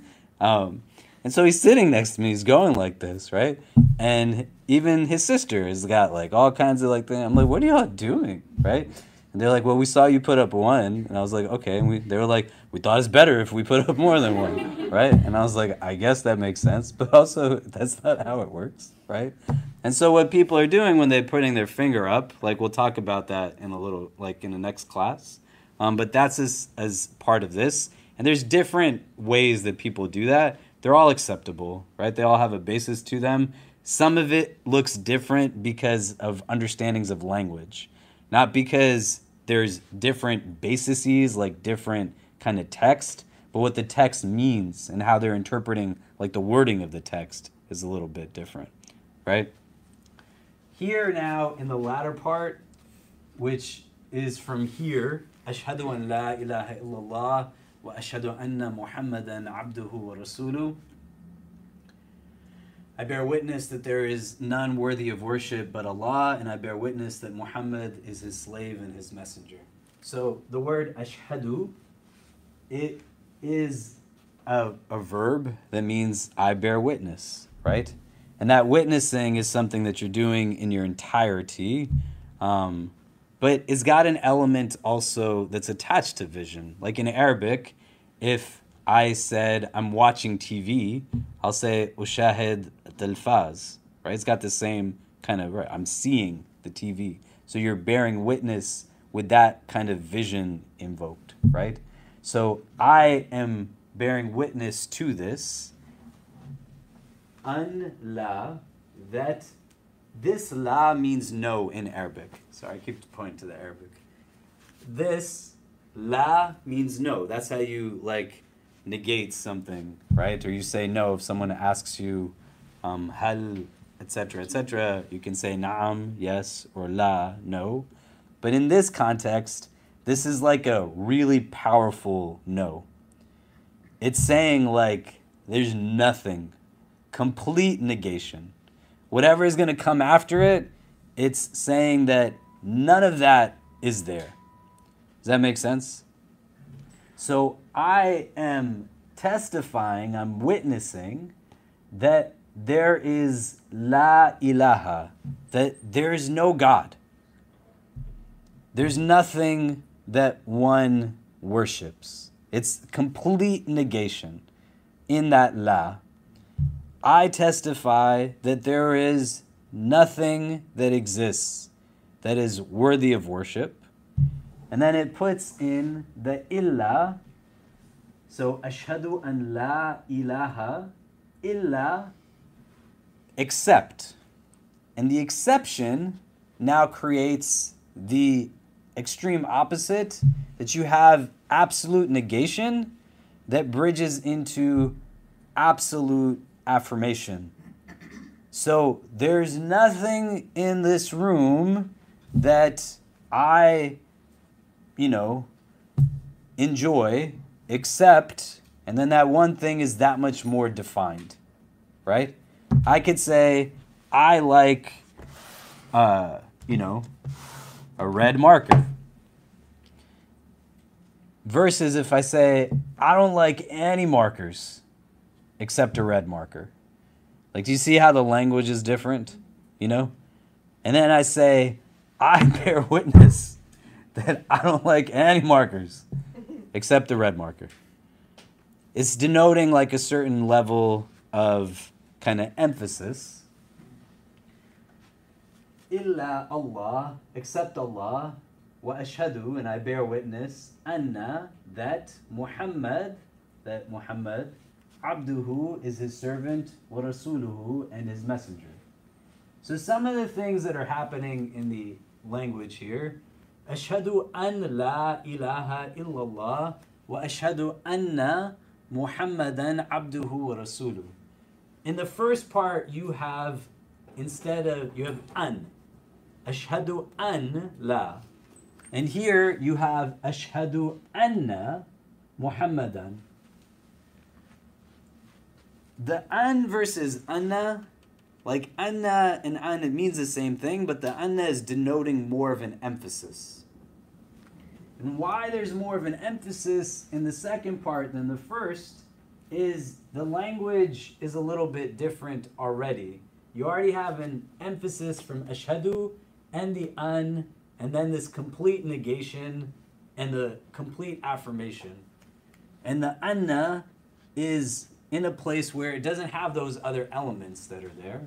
And so he's sitting next to me, he's going like this, right? And even his sister has got like all kinds of like things. I'm like, what are y'all doing, right? And they're like, well, we saw you put up 1. And I was like, okay. And they were like, we thought it's better if we put up more than 1, right? And I was like, I guess that makes sense. But also, that's not how it works, right? And so what people are doing when they're putting their finger up, like we'll talk about that in a little, like in the next class. But that's as part of this. And there's different ways that people do that. They're all acceptable, right? They all have a basis to them. Some of it looks different because of understandings of language, not because there's different bases, like different kind of text, but what the text means and how they're interpreting, like the wording of the text is a little bit different, right? Here now in the latter part, which is from here, Ashhadu an la ilaha illallah وَأَشْهَدُ أَنَّ مُحَمَّدًا عَبْدُهُ وَرَسُولُهُ. I bear witness that there is none worthy of worship but Allah, and I bear witness that Muhammad is his slave and his messenger. So the word ashhadu, it is a verb that means I bear witness, right? And that witnessing is something that you're doing in your entirety, but it's got an element also that's attached to vision. Like in Arabic, if I said I'm watching TV, I'll say ushahid telfaz, right? It's got the same kind of, right? I'm seeing the TV. So you're bearing witness with that kind of vision invoked, right? So I am bearing witness to this. An la, that this la means no in Arabic. Sorry, I keep pointing to the Arabic. This la means no. That's how you like negate something, right? Or you say no if someone asks you hal, etc., etc. You can say na'am, yes, or la, no. But in this context, this is like a really powerful no. It's saying like there's nothing, complete negation. Whatever is going to come after it, it's saying that none of that is there. Does that make sense? So I am testifying, I'm witnessing that there is la ilaha, that there is no God. There's nothing that one worships. It's complete negation in that la. I testify that there is nothing that exists that is worthy of worship. And then it puts in the illa. So, ashhadu an la ilaha illa, except. And the exception now creates the extreme opposite, that you have absolute negation that bridges into absolute affirmation. So there's nothing in this room that I, enjoy except, and then that one thing is that much more defined, right? I could say, I like, a red marker. Versus if I say, I don't like any markers except a red marker. Like, do you see how the language is different? And then I say, I bear witness that I don't like any markers except the red marker. It's denoting like a certain level of kind of emphasis. Illa Allah, except Allah, wa ashhadu, and I bear witness, anna, that Muhammad, abduhu is his servant, wa rasuluhu, and his messenger. So some of the things that are happening in the language here, ashhadu an la ilaha illallah, wa ashhadu anna Muhammadan abduhu wa rasuluhu. In the first part, you have an. Ashhadu an la. And here you have ashhadu anna Muhammadan. The an versus anna, like anna and an, it means the same thing, but the anna is denoting more of an emphasis. And why there's more of an emphasis in the second part than the first is the language is a little bit different already. You already have an emphasis from ashhadu and the an, and then this complete negation and the complete affirmation. And the anna is in a place where it doesn't have those other elements that are there.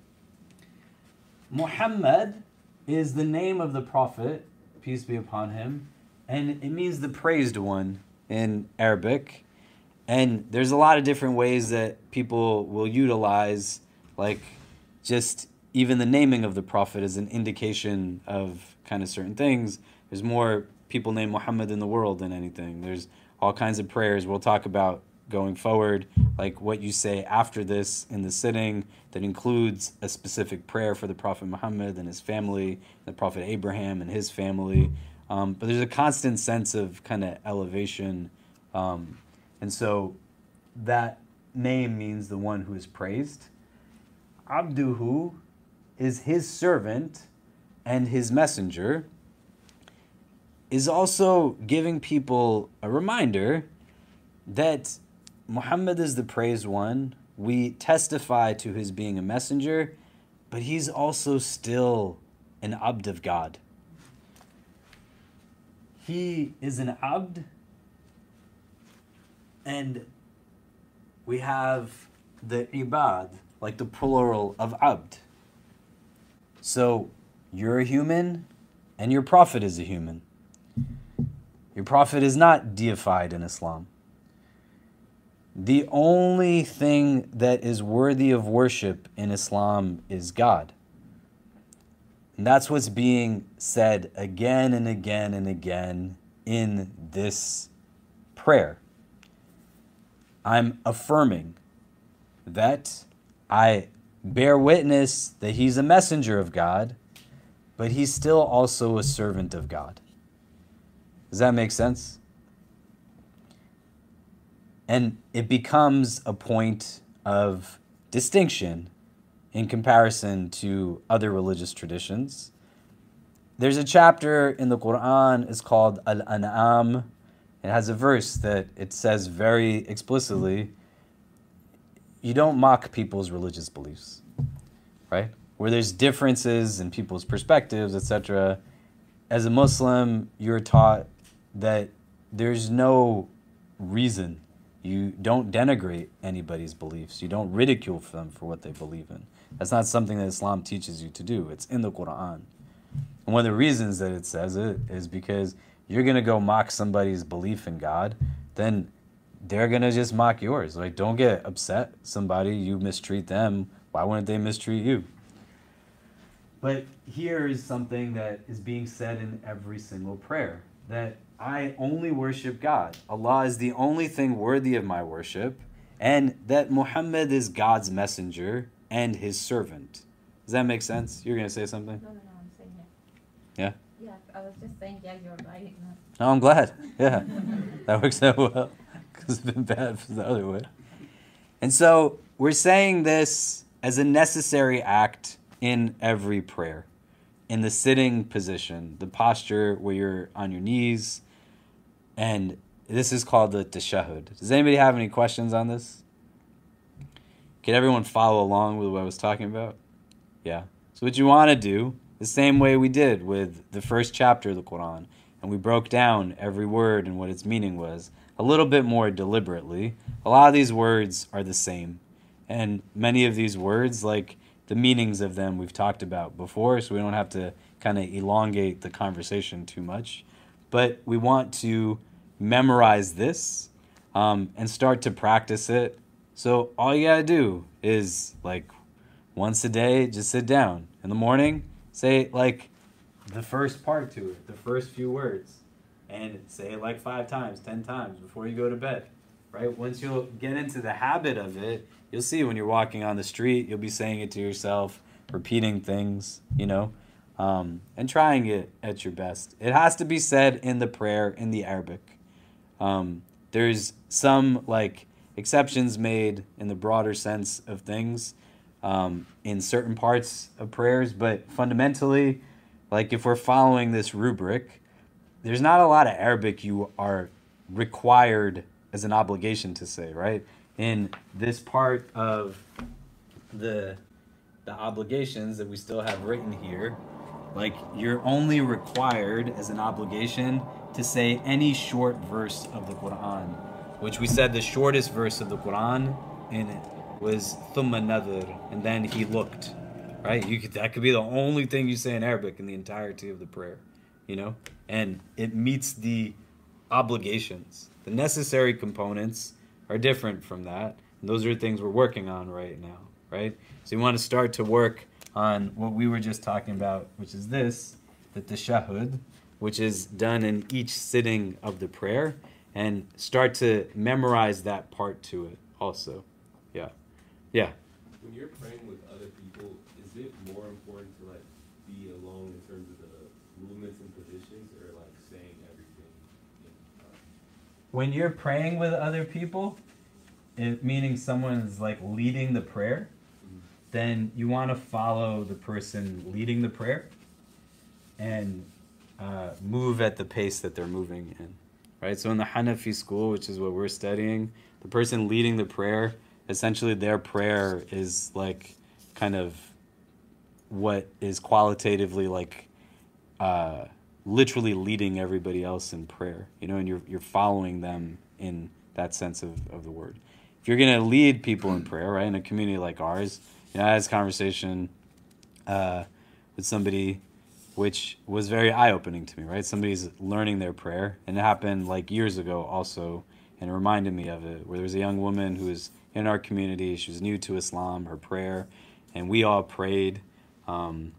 Muhammad is the name of the Prophet, peace be upon him, and it means the praised one in Arabic. And there's a lot of different ways that people will utilize, like just even the naming of the Prophet as an indication of kind of certain things. There's more people named Muhammad in the world than anything. There's all kinds of prayers we'll talk about going forward, like what you say after this in the sitting that includes a specific prayer for the Prophet Muhammad and his family, the Prophet Abraham and his family. But there's a constant sense of kind of elevation. And so that name means the one who is praised. Abduhu is his servant and his messenger, is also giving people a reminder that Muhammad is the praised one. We testify to his being a messenger, but he's also still an abd of God. He is an abd, and we have the ibad, like the plural of abd. So you're a human, and your prophet is a human. Your prophet is not deified in Islam. The only thing that is worthy of worship in Islam is God. And that's what's being said again and again and again in this prayer. I'm affirming that I bear witness that he's a messenger of God, but he's still also a servant of God. Does that make sense? And it becomes a point of distinction in comparison to other religious traditions. There's a chapter in the Quran, it's called Al-An'am. It has a verse that it says very explicitly, you don't mock people's religious beliefs, right? Where there's differences in people's perspectives, etc. As a Muslim, you're taught that there's no reason. You don't denigrate anybody's beliefs. You don't ridicule them for what they believe in. That's not something that Islam teaches you to do. It's in the Quran. And one of the reasons that it says it is because you're going to go mock somebody's belief in God, then they're going to just mock yours. Like, don't get upset. Somebody, you mistreat them. Why wouldn't they mistreat you? But here is something that is being said in every single prayer, that I only worship God. Allah is the only thing worthy of my worship, and that Muhammad is God's messenger, and his servant. Does that make sense? You're going to say something? No, I'm saying Yeah? Yeah, I was just saying, yeah, you're right. No. Oh, I'm glad. Yeah. That works out well. Because it's been bad for the other way. And so we're saying this as a necessary act in every prayer. In the sitting position, the posture where you're on your knees. And this is called the tashahhud. Does anybody have any questions on this? Can everyone follow along with what I was talking about? Yeah. So what you want to do, the same way we did with the first chapter of the Quran, and we broke down every word and what its meaning was, a little bit more deliberately. A lot of these words are the same. And many of these words, like the meanings of them we've talked about before, so we don't have to kind of elongate the conversation too much. But we want to memorize this and start to practice it. So all you gotta do is, like, once a day, just sit down. In the morning, say, like, the first part to it, the first few words. And say it like 5 times, 10 times before you go to bed, right? Once you'll get into the habit of it, you'll see when you're walking on the street, you'll be saying it to yourself, repeating things, and trying it at your best. It has to be said in the prayer in the Arabic. There's some, like, exceptions made in the broader sense of things in certain parts of prayers, but fundamentally, like, if we're following this rubric, there's not a lot of Arabic you are required as an obligation to say, right? In this part of the obligations that we still have written here, like, you're only required as an obligation to say any short verse of the Quran, which we said the shortest verse of the Quran in it was thumma nadhr, and then he looked, right? That could be the only thing you say in Arabic in the entirety of the prayer, and it meets the obligations. The necessary components are different from that. And those are things we're working on right now, right? So you want to start to work on what we were just talking about, which is this, the tashahhud, which is done in each sitting of the prayer, and start to memorize that part to it also. Yeah. When you're praying with other people, is it more important to, like, be alone in terms of the movements and positions, or, like, saying everything in time? When you're praying with other people, meaning someone is, like, leading the prayer, then you want to follow the person leading the prayer and move at the pace that they're moving in, right? So in the Hanafi school, which is what we're studying, the person leading the prayer, essentially their prayer is, like, kind of what is qualitatively, like, literally leading everybody else in prayer, and you're following them in that sense of the word. If you're going to lead people in prayer, right, in a community like ours, I had this conversation with somebody which was very eye-opening to me, right? Somebody's learning their prayer, and it happened, like, years ago also, and it reminded me of it, where there was a young woman who was in our community. She was new to Islam, her prayer, and we all prayed, and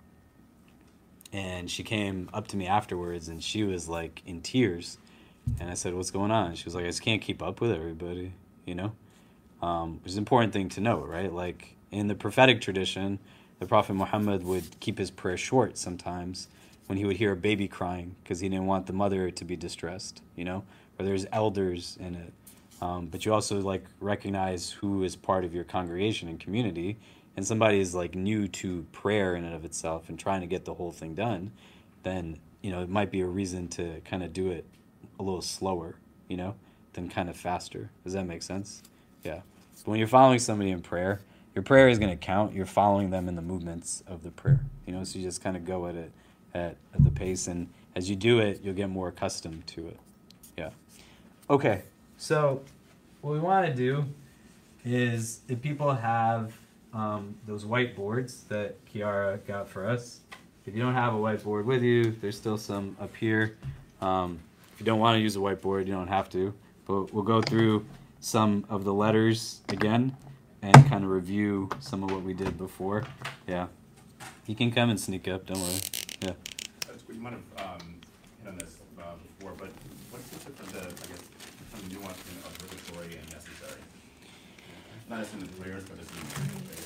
she came up to me afterwards, and she was, like, in tears, and I said, what's going on? She was like, I just can't keep up with everybody, which is an important thing to note, right? Like, in the prophetic tradition, the Prophet Muhammad would keep his prayer short sometimes when he would hear a baby crying because he didn't want the mother to be distressed, or there's elders in it. But you also, like, recognize who is part of your congregation and community, and somebody is, like, new to prayer in and of itself and trying to get the whole thing done, then, it might be a reason to kind of do it a little slower, than kind of faster. Does that make sense? Yeah. But when you're following somebody in prayer, your prayer is going to count. You're following them in the movements of the prayer, so you just kind of go at it at the pace, and as you do it, you'll get more accustomed to it. Yeah. Okay. So what we want to do is, if people have those whiteboards that Kiara got for us, if you don't have a whiteboard with you, there's still some up here. If you don't want to use a whiteboard, you don't have to, but we'll go through some of the letters again and kind of review some of what we did before. Yeah. You can come and sneak up, don't worry. Yeah. That's good. You might have hit on this before, but what's the difference, from the nuance of obligatory and necessary? Not as in the prayers, but as in the prayers.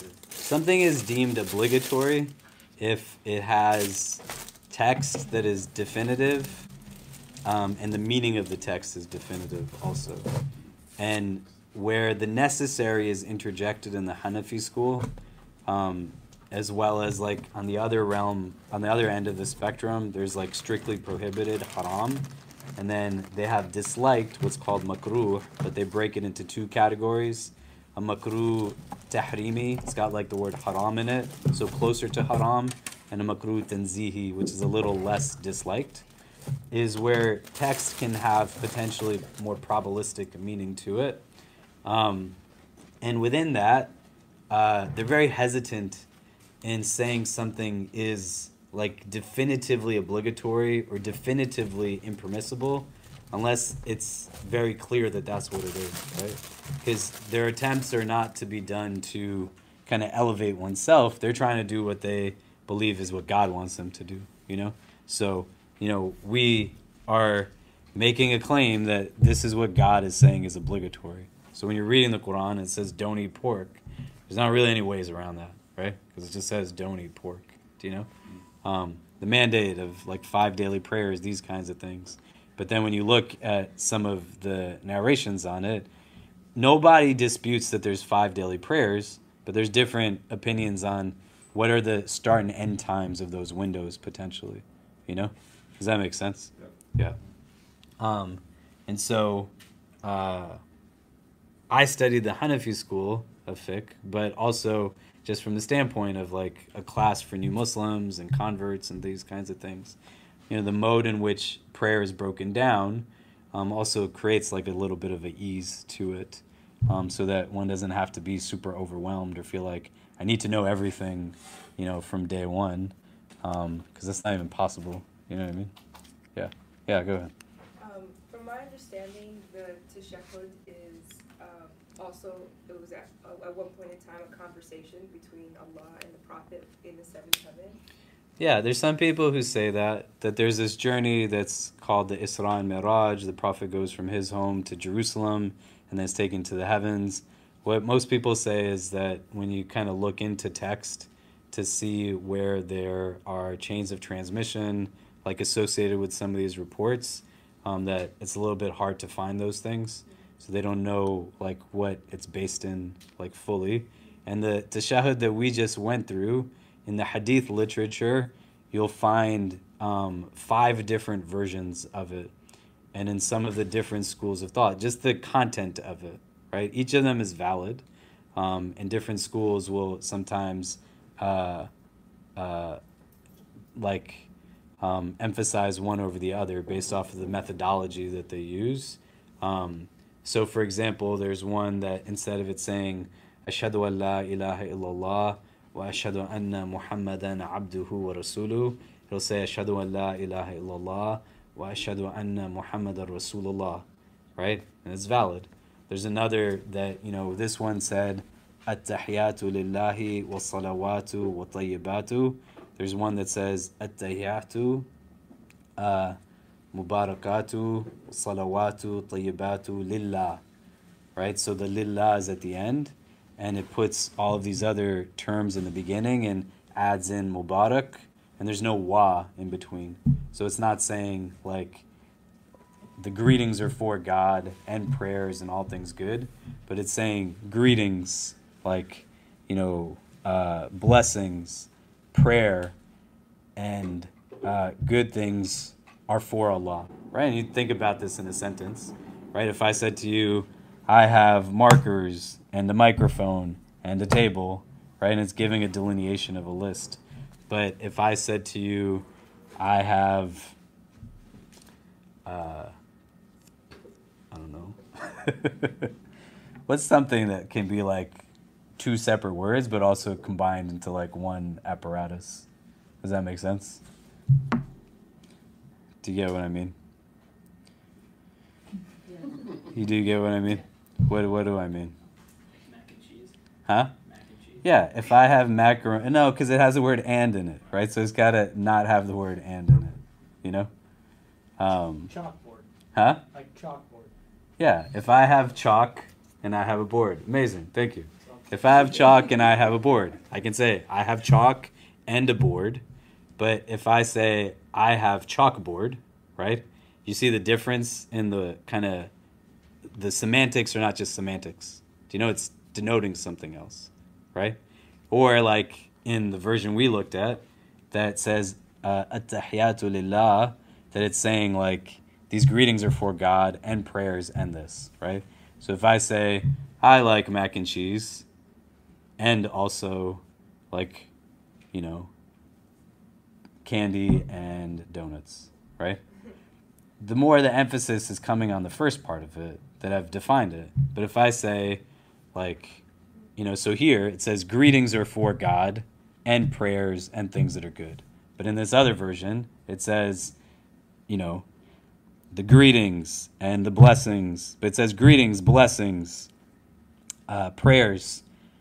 something is deemed obligatory if it has text that is definitive, and the meaning of the text is definitive also. And where the necessary is interjected in the Hanafi school, as well as like on the other end of the spectrum, there's like strictly prohibited, haram, and then they have disliked, what's called makruh, but they break it into two categories. A makruh tahrimi, it's got like the word haram in it, so closer to haram, and a makruh tanzihi, which is a little less disliked, is where text can have potentially more probabilistic meaning to it. And within that, they're very hesitant in saying something is like definitively obligatory or definitively impermissible unless it's very clear that that's what it is, right? Because their attempts are not to be done to kind of elevate oneself. They're trying to do what they believe is what God wants them to do, you know? So, you know, we are making a claim that this is what God is saying is obligatory. So when you're reading the Quran and it says don't eat pork, there's not really any ways around that, right? Because it just says don't eat pork, do you know? The mandate of like 5 daily prayers, these kinds of things. But then when you look at some of the narrations on it, nobody disputes that there's 5 daily prayers, but there's different opinions on what are the start and end times of those windows potentially, you know? Does that make sense? Yeah. And so I studied the Hanafi school of fiqh, but also just from the standpoint of like a class for new Muslims and converts and these kinds of things. You know, the mode in which prayer is broken down also creates like a little bit of an ease to it, so that one doesn't have to be super overwhelmed or feel like I need to know everything, you know, from day one, because that's not even possible. You know what I mean? Yeah. Yeah, go ahead. From my understanding, the tashahhud is also, it was at one point in time a conversation between Allah and the Prophet in the 7th heaven. Yeah, there's some people who say that there's this journey that's called the Isra and Miraj. The Prophet goes from his home to Jerusalem and then is taken to the heavens. What most people say is that when you kind of look into text to see where there are chains of transmission, like associated with some of these reports, that it's a little bit hard to find those things. So they don't know like what it's based in like fully. And the tashahhud that we just went through, in the hadith literature, you'll find 5 different versions of it. And in some of the different schools of thought, just the content of it, right? Each of them is valid. And different schools will sometimes emphasize one over the other based off of the methodology that they use. So for example, there's one that instead of it saying, Ashhadu an la ilaha illallah, وأشهد أن محمدا عبده ورسوله, it'll say أشهد أن لا إله إلا الله وأشهد أن محمدا رسول الله, right? And it's valid. There's another that, you know, this one said التحيات لله والصلوات والطيبات. There's one that says التحيات مباركات صلوات طيبات لله, right? So the lillah is at the end, and it puts all of these other terms in the beginning and adds in Mubarak, and there's no wa in between. So it's not saying like the greetings are for God and prayers and all things good, but it's saying greetings, like, you know, blessings, prayer, and good things are for Allah, right? And you think about this in a sentence, right? If I said to you, I have markers and a microphone and a table, right? And it's giving a delineation of a list. But if I said to you, I have, I don't know, what's something that can be like 2 separate words, but also combined into like one apparatus? Does that make sense? Do you get what I mean? You do get what I mean? What do I mean? Mac and cheese. Huh? Mac and cheese. Yeah, if I have macaroni, no, because it has the word and in it, right? So it's got to not have the word and in it, you know? Chalkboard. Huh? Like chalkboard. Yeah, if I have chalk and I have a board. Amazing, thank you. If I have chalk and I have a board, I can say I have chalk and a board. But if I say I have chalkboard, right? You see the difference in the kind of the semantics are not just semantics. Do you know it's denoting something else, right? Or like in the version we looked at that says at-tahiyatu lillah, that it's saying like these greetings are for God and prayers and this, right? So if I say I like mac and cheese and also like, you know, candy and donuts, right? The more the emphasis is coming on the first part of it, that I've defined it. But if I say, like, you know, so here it says greetings are for God and prayers and things that are good. But in this other version, it says, you know, the greetings and the blessings. But it says greetings, blessings, prayers,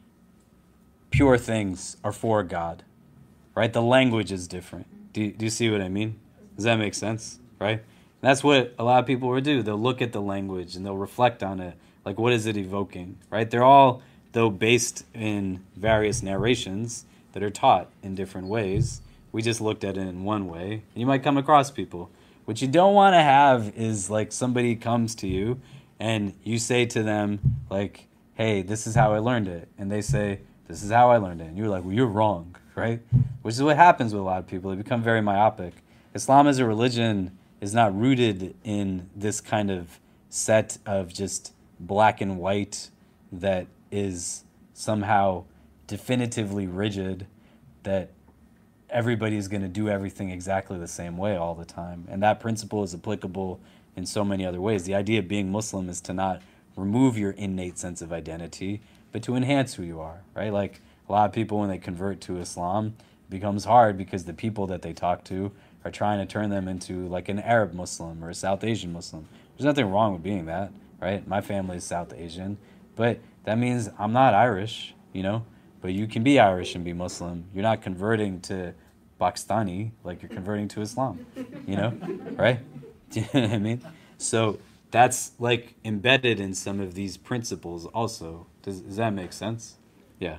pure things are for God, right? The language is different. Do you see what I mean? Does that make sense, right? That's what a lot of people will do. They'll look at the language and they'll reflect on it. Like, what is it evoking, right? They're all, though, based in various narrations that are taught in different ways. We just looked at it in one way. And you might come across people. What you don't want to have is, like, somebody comes to you and you say to them, like, hey, this is how I learned it. And they say, this is how I learned it. And you're like, well, you're wrong, right? Which is what happens with a lot of people. They become very myopic. Islam as a religion is not rooted in this kind of set of just black and white that is somehow definitively rigid, that everybody's going to do everything exactly the same way all the time. And that principle is applicable in so many other ways. The idea of being Muslim is to not remove your innate sense of identity, but to enhance who you are, right? Like a lot of people, when they convert to Islam, it becomes hard because the people that they talk to are trying to turn them into like an Arab Muslim or a South Asian Muslim. There's nothing wrong with being that, right? My family is South Asian, but that means I'm not Irish, you know? But you can be Irish and be Muslim. You're not converting to Pakistani like you're converting to Islam, you know? Right? Do you know what I mean? So that's like embedded in some of these principles also. Does that make sense? Yeah.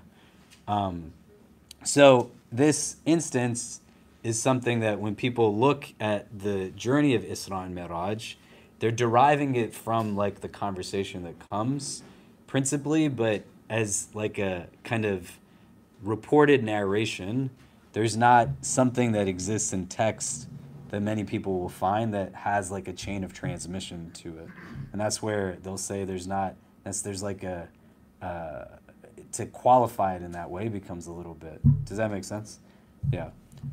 So this instance is something that when people look at the journey of Isra and Miraj, they're deriving it from like the conversation that comes principally, but as like a kind of reported narration, there's not something that exists in text that many people will find that has like a chain of transmission to it. And that's where they'll say there's like a, to qualify it in that way becomes a little bit. Does that make sense? Yeah.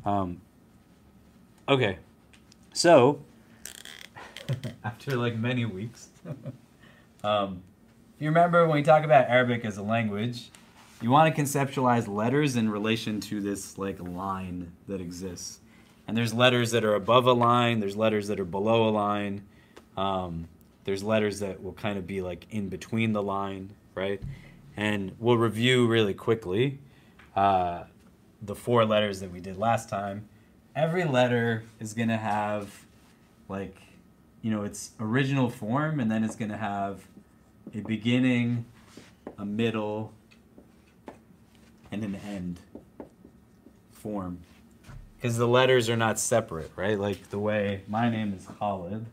Okay. So, after like many weeks, if you remember when we talk about Arabic as a language, you want to conceptualize letters in relation to this like line that exists. And there's letters that are above a line, there's letters that are below a line, there's letters that will kind of be like in between the line, right? And we'll review really quickly the 4 letters that we did last time. Every letter is going to have like, you know, its original form, and then it's going to have a beginning, a middle, and an end form. Because the letters are not separate, right? Like the way my name is Khalid,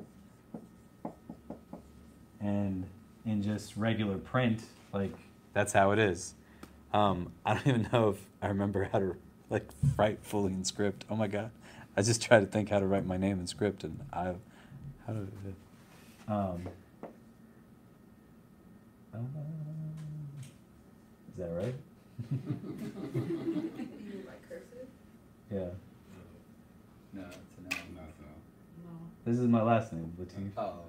and in just regular print, like that's how it is. I don't even know if I remember how to like write fully in script. Oh my God. I just try to think how to write my name in script, and how do is that right? You mean like cursive? Yeah. No, it's an L. No, it's an L. This is my last name, Latif. Oh.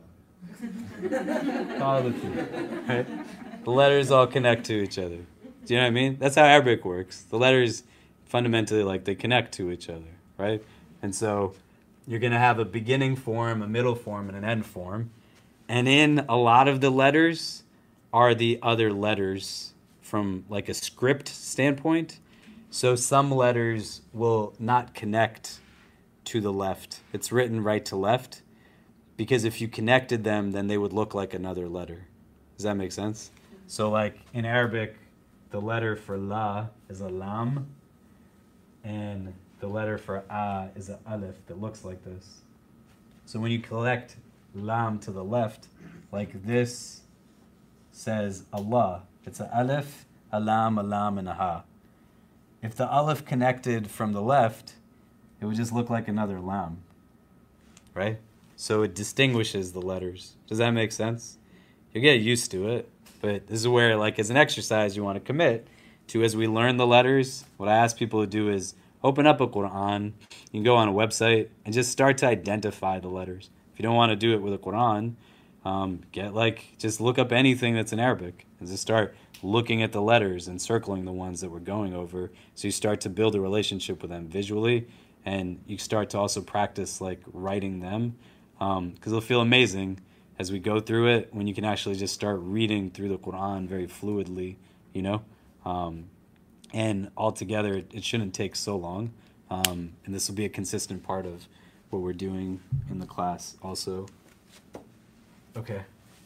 Latif. Right? The letters all connect to each other. Do you know what I mean? That's how Arabic works. The letters fundamentally, like, they connect to each other, right? And so you're going to have a beginning form, a middle form, and an end form. And in a lot of the letters are the other letters from, like, a script standpoint. So some letters will not connect to the left. It's written right to left, because if you connected them, then they would look like another letter. Does that make sense? So like in Arabic, the letter for la is a lam, and the letter for a is an aleph that looks like this. So when you collect lam to the left, like this says Allah. It's an aleph, a lam, and a ha. If the aleph connected from the left, it would just look like another lam, right? So it distinguishes the letters. Does that make sense? You'll get used to it, but this is where, like, as an exercise, you want to commit to, as we learn the letters, what I ask people to do is open up a Quran. You can go on a website and just start to identify the letters. If you don't want to do it with a Quran, just look up anything that's in Arabic and just start looking at the letters and circling the ones that we're going over. So you start to build a relationship with them visually, and you start to also practice like writing them, because it'll feel amazing as we go through it when you can actually just start reading through the Quran very fluidly, you know. And altogether, it shouldn't take so long, and this will be a consistent part of what we're doing in the class also. Okay.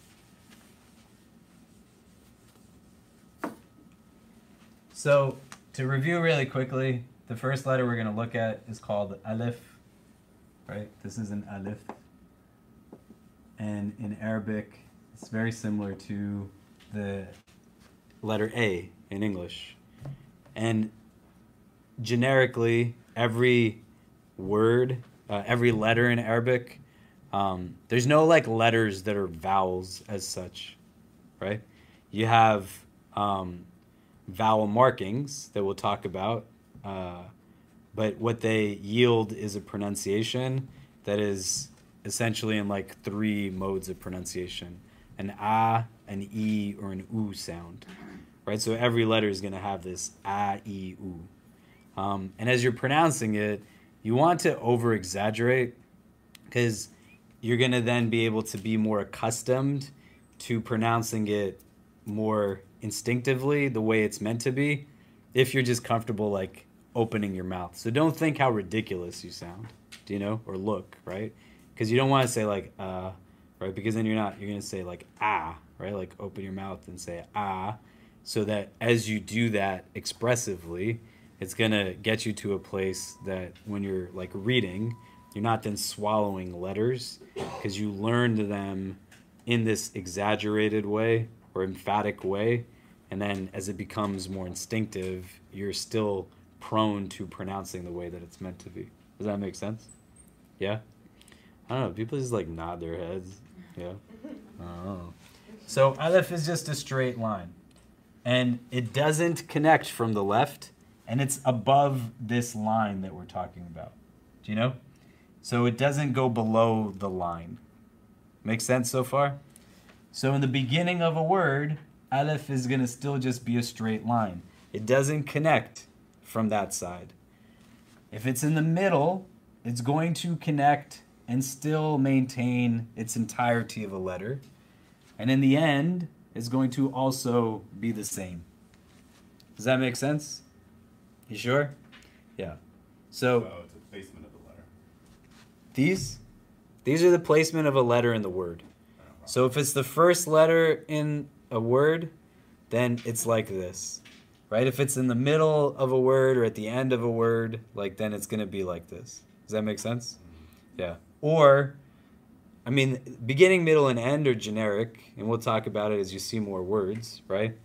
So, to review really quickly, the first letter we're going to look at is called Alif, right? This is an Alif. And in Arabic, it's very similar to the letter A in English. And generically, every word, every letter in Arabic, there's no like letters that are vowels as such, right? You have vowel markings that we'll talk about, but what they yield is a pronunciation that is essentially in like three modes of pronunciation: an a, an e, or an u sound, right? So every letter is going to have this a, e, u. And as you're pronouncing it, you want to over-exaggerate, because you're going to then be able to be more accustomed to pronouncing it more instinctively the way it's meant to be, if you're just comfortable like opening your mouth. So don't think how ridiculous you sound, or look, right? Because you don't want to say like right? Because then you're going to say like ah, right? Like open your mouth and say ah, so that as you do that expressively, it's going to get you to a place that when you're like reading, you're not then swallowing letters, because you learned them in this exaggerated way or emphatic way. And then as it becomes more instinctive, you're still prone to pronouncing the way that it's meant to be. Does that make sense? Yeah? I don't know. People just like nod their heads. Yeah? Oh. So Aleph is just a straight line. And it doesn't connect from the left. And it's above this line that we're talking about. Do you know? So it doesn't go below the line. Make sense so far? So in the beginning of a word, Aleph is going to still just be a straight line. It doesn't connect from that side. If it's in the middle, it's going to connect and still maintain its entirety of a letter. And in the end, it's going to also be the same. Does that make sense? You sure? Yeah. So it's a placement of the letter. These are the placement of a letter in the word. So if it's the first letter in a word, then it's like this, right? If it's in the middle of a word or at the end of a word, like then it's going to be like this. Does that make sense? Yeah. Or, I mean, beginning, middle, and end are generic, and we'll talk about it as you see more words, right?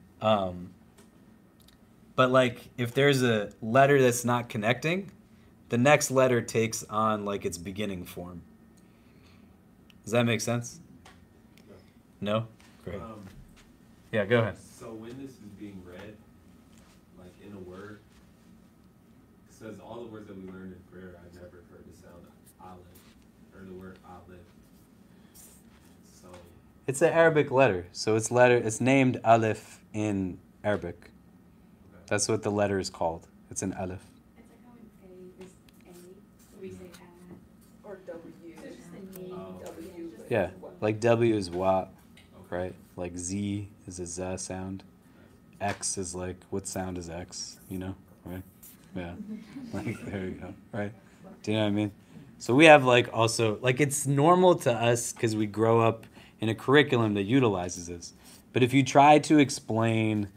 But like if there's a letter that's not connecting, the next letter takes on like its beginning form. Does that make sense? No? Great. Yeah, go ahead. So when this is being read, like in a word, it says all the words that we learned in prayer, I've never heard the sound aleph, or the word aleph. So It's an Arabic letter. So it's named Aleph in Arabic. okay. That's what the letter is called. It's an Aleph. It's like how in A is A, we say A. Or W. W. but Yeah, it's one. like W is wa, right? Like Z is a Z sound. X is like, what sound is X? Right? Yeah. Like, there you go, right? Do you know what I mean? So we have like also, like it's normal to us because we grow up in a curriculum that utilizes this. But if you try to explain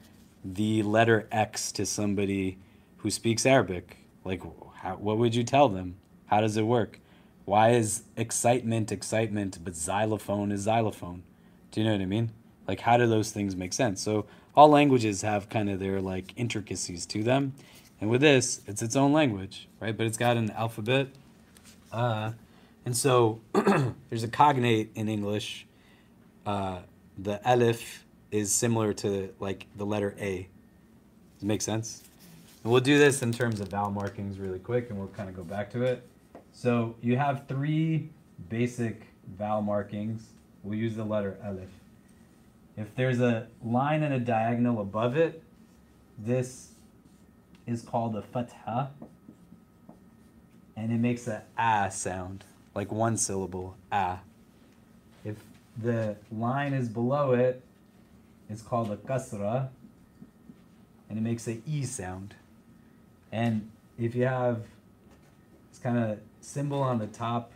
the letter X to somebody who speaks Arabic? Like, what would you tell them? How does it work? Why is excitement, but xylophone is xylophone? Do you know what I mean? Like, how do those things make sense? So all languages have kind of their like intricacies to them. And with this, it's its own language, right? But it's got an alphabet. And so there's a cognate in English. The alif is similar to like the letter A. Does it make sense? And we'll do this in terms of vowel markings really quick, and we'll kind of go back to it. So you have 3 basic vowel markings. We'll use the letter alif. If there's a line and a diagonal above it, this is called a fatha, and it makes a ah sound, like one syllable, ah. If the line is below it, it's called a kasra, and it makes a e sound. And if you have this kind of symbol on the top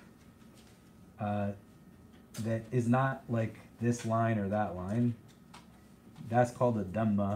that is not like this line or that line, that's called a dhamma.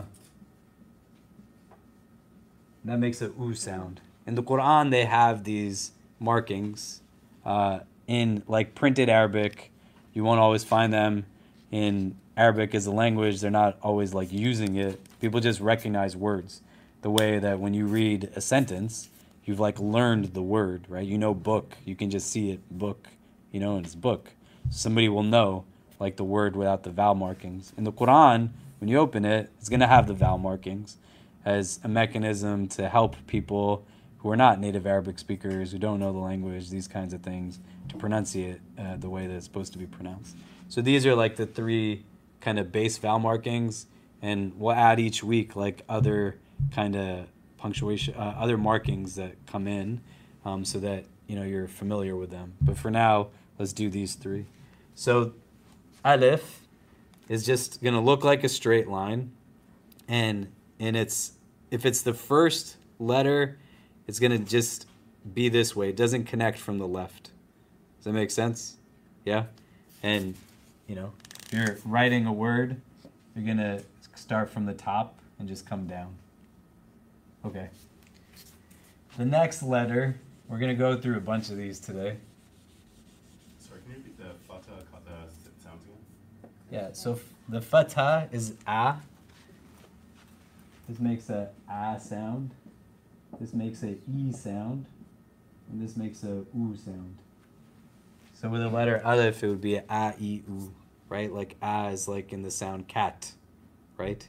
That makes a oo sound. In the Quran, they have these markings in like printed Arabic. You won't always find them in Arabic as a language. They're not always like using it. People just recognize words. The way that when you read a sentence, you've like learned the word, right? You know book. You can just see it, book, and it's book. Somebody will know like the word without the vowel markings. In the Quran, when you open it, it's going to have the vowel markings as a mechanism to help people who are not native Arabic speakers, who don't know the language, these kinds of things, to pronunciate the way that it's supposed to be pronounced. So these are like the 3 kind of base vowel markings, and we'll add each week like other kind of punctuation, other markings that come in, so that you're familiar with them. But for now, let's do these 3. So alif is just going to look like a straight line, and if it's the first letter, it's going to just be this way. It doesn't connect from the left. Does that make sense? Yeah? And, if you're writing a word, you're going to start from the top and just come down. Okay. The next letter, we're going to go through a bunch of these today. Sorry, can you repeat the fatha sounds again? Yeah, so the fatha is a. This makes a ah sound. This makes a e sound. And this makes a oo sound. So with the letter alif, it would be a, e, oo, right? Like a is like in the sound cat, right?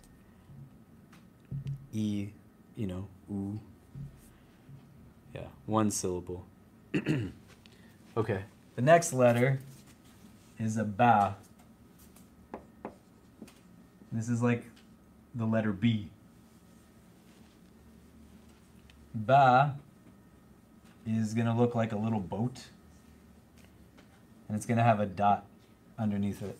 E, oo. Yeah, one syllable. Okay. The next letter is a ba. This is like the letter B. Ba is going to look like a little boat, and it's going to have a dot underneath it.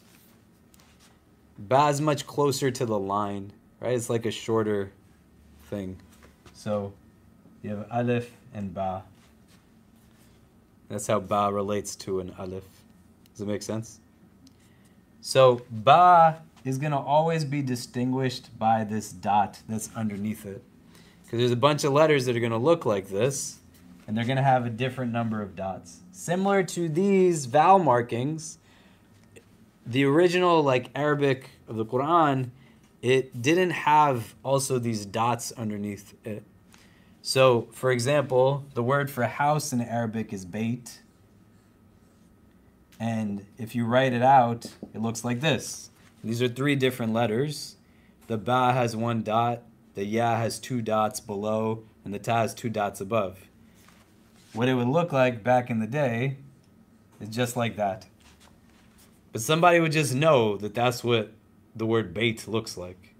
Ba is much closer to the line, right? It's like a shorter thing. So you have alif and ba. That's how ba relates to an alif. Does it make sense? So ba is going to always be distinguished by this dot that's underneath it. Because there's a bunch of letters that are going to look like this, and they're going to have a different number of dots. Similar to these vowel markings, the original like Arabic of the Quran, it didn't have also these dots underneath it. So, for example, the word for house in Arabic is bait. And if you write it out, it looks like this. These are 3 different letters. The ba has 1 dot. The ya has 2 dots below, and the ta has 2 dots above. What it would look like back in the day is just like that. But somebody would just know that that's what the word bait looks like,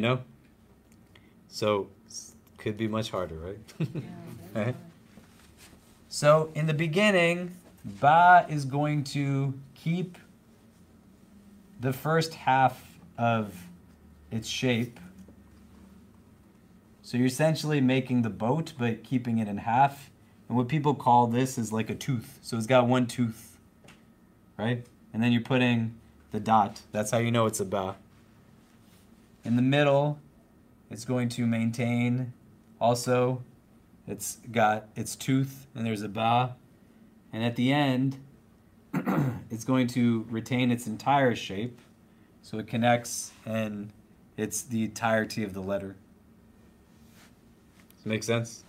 So, could be much harder, right? Right? So, in the beginning, ba is going to keep the first half of its shape. So you're essentially making the boat, but keeping it in half. And what people call this is like a tooth. So it's got 1 tooth, right? And then you're putting the dot. That's how you know it's a ba. In the middle, It's going to maintain also, it's got its tooth, and there's a ba. And at the end, it's going to retain its entire shape. So it connects, and it's the entirety of the letter. Does it make sense?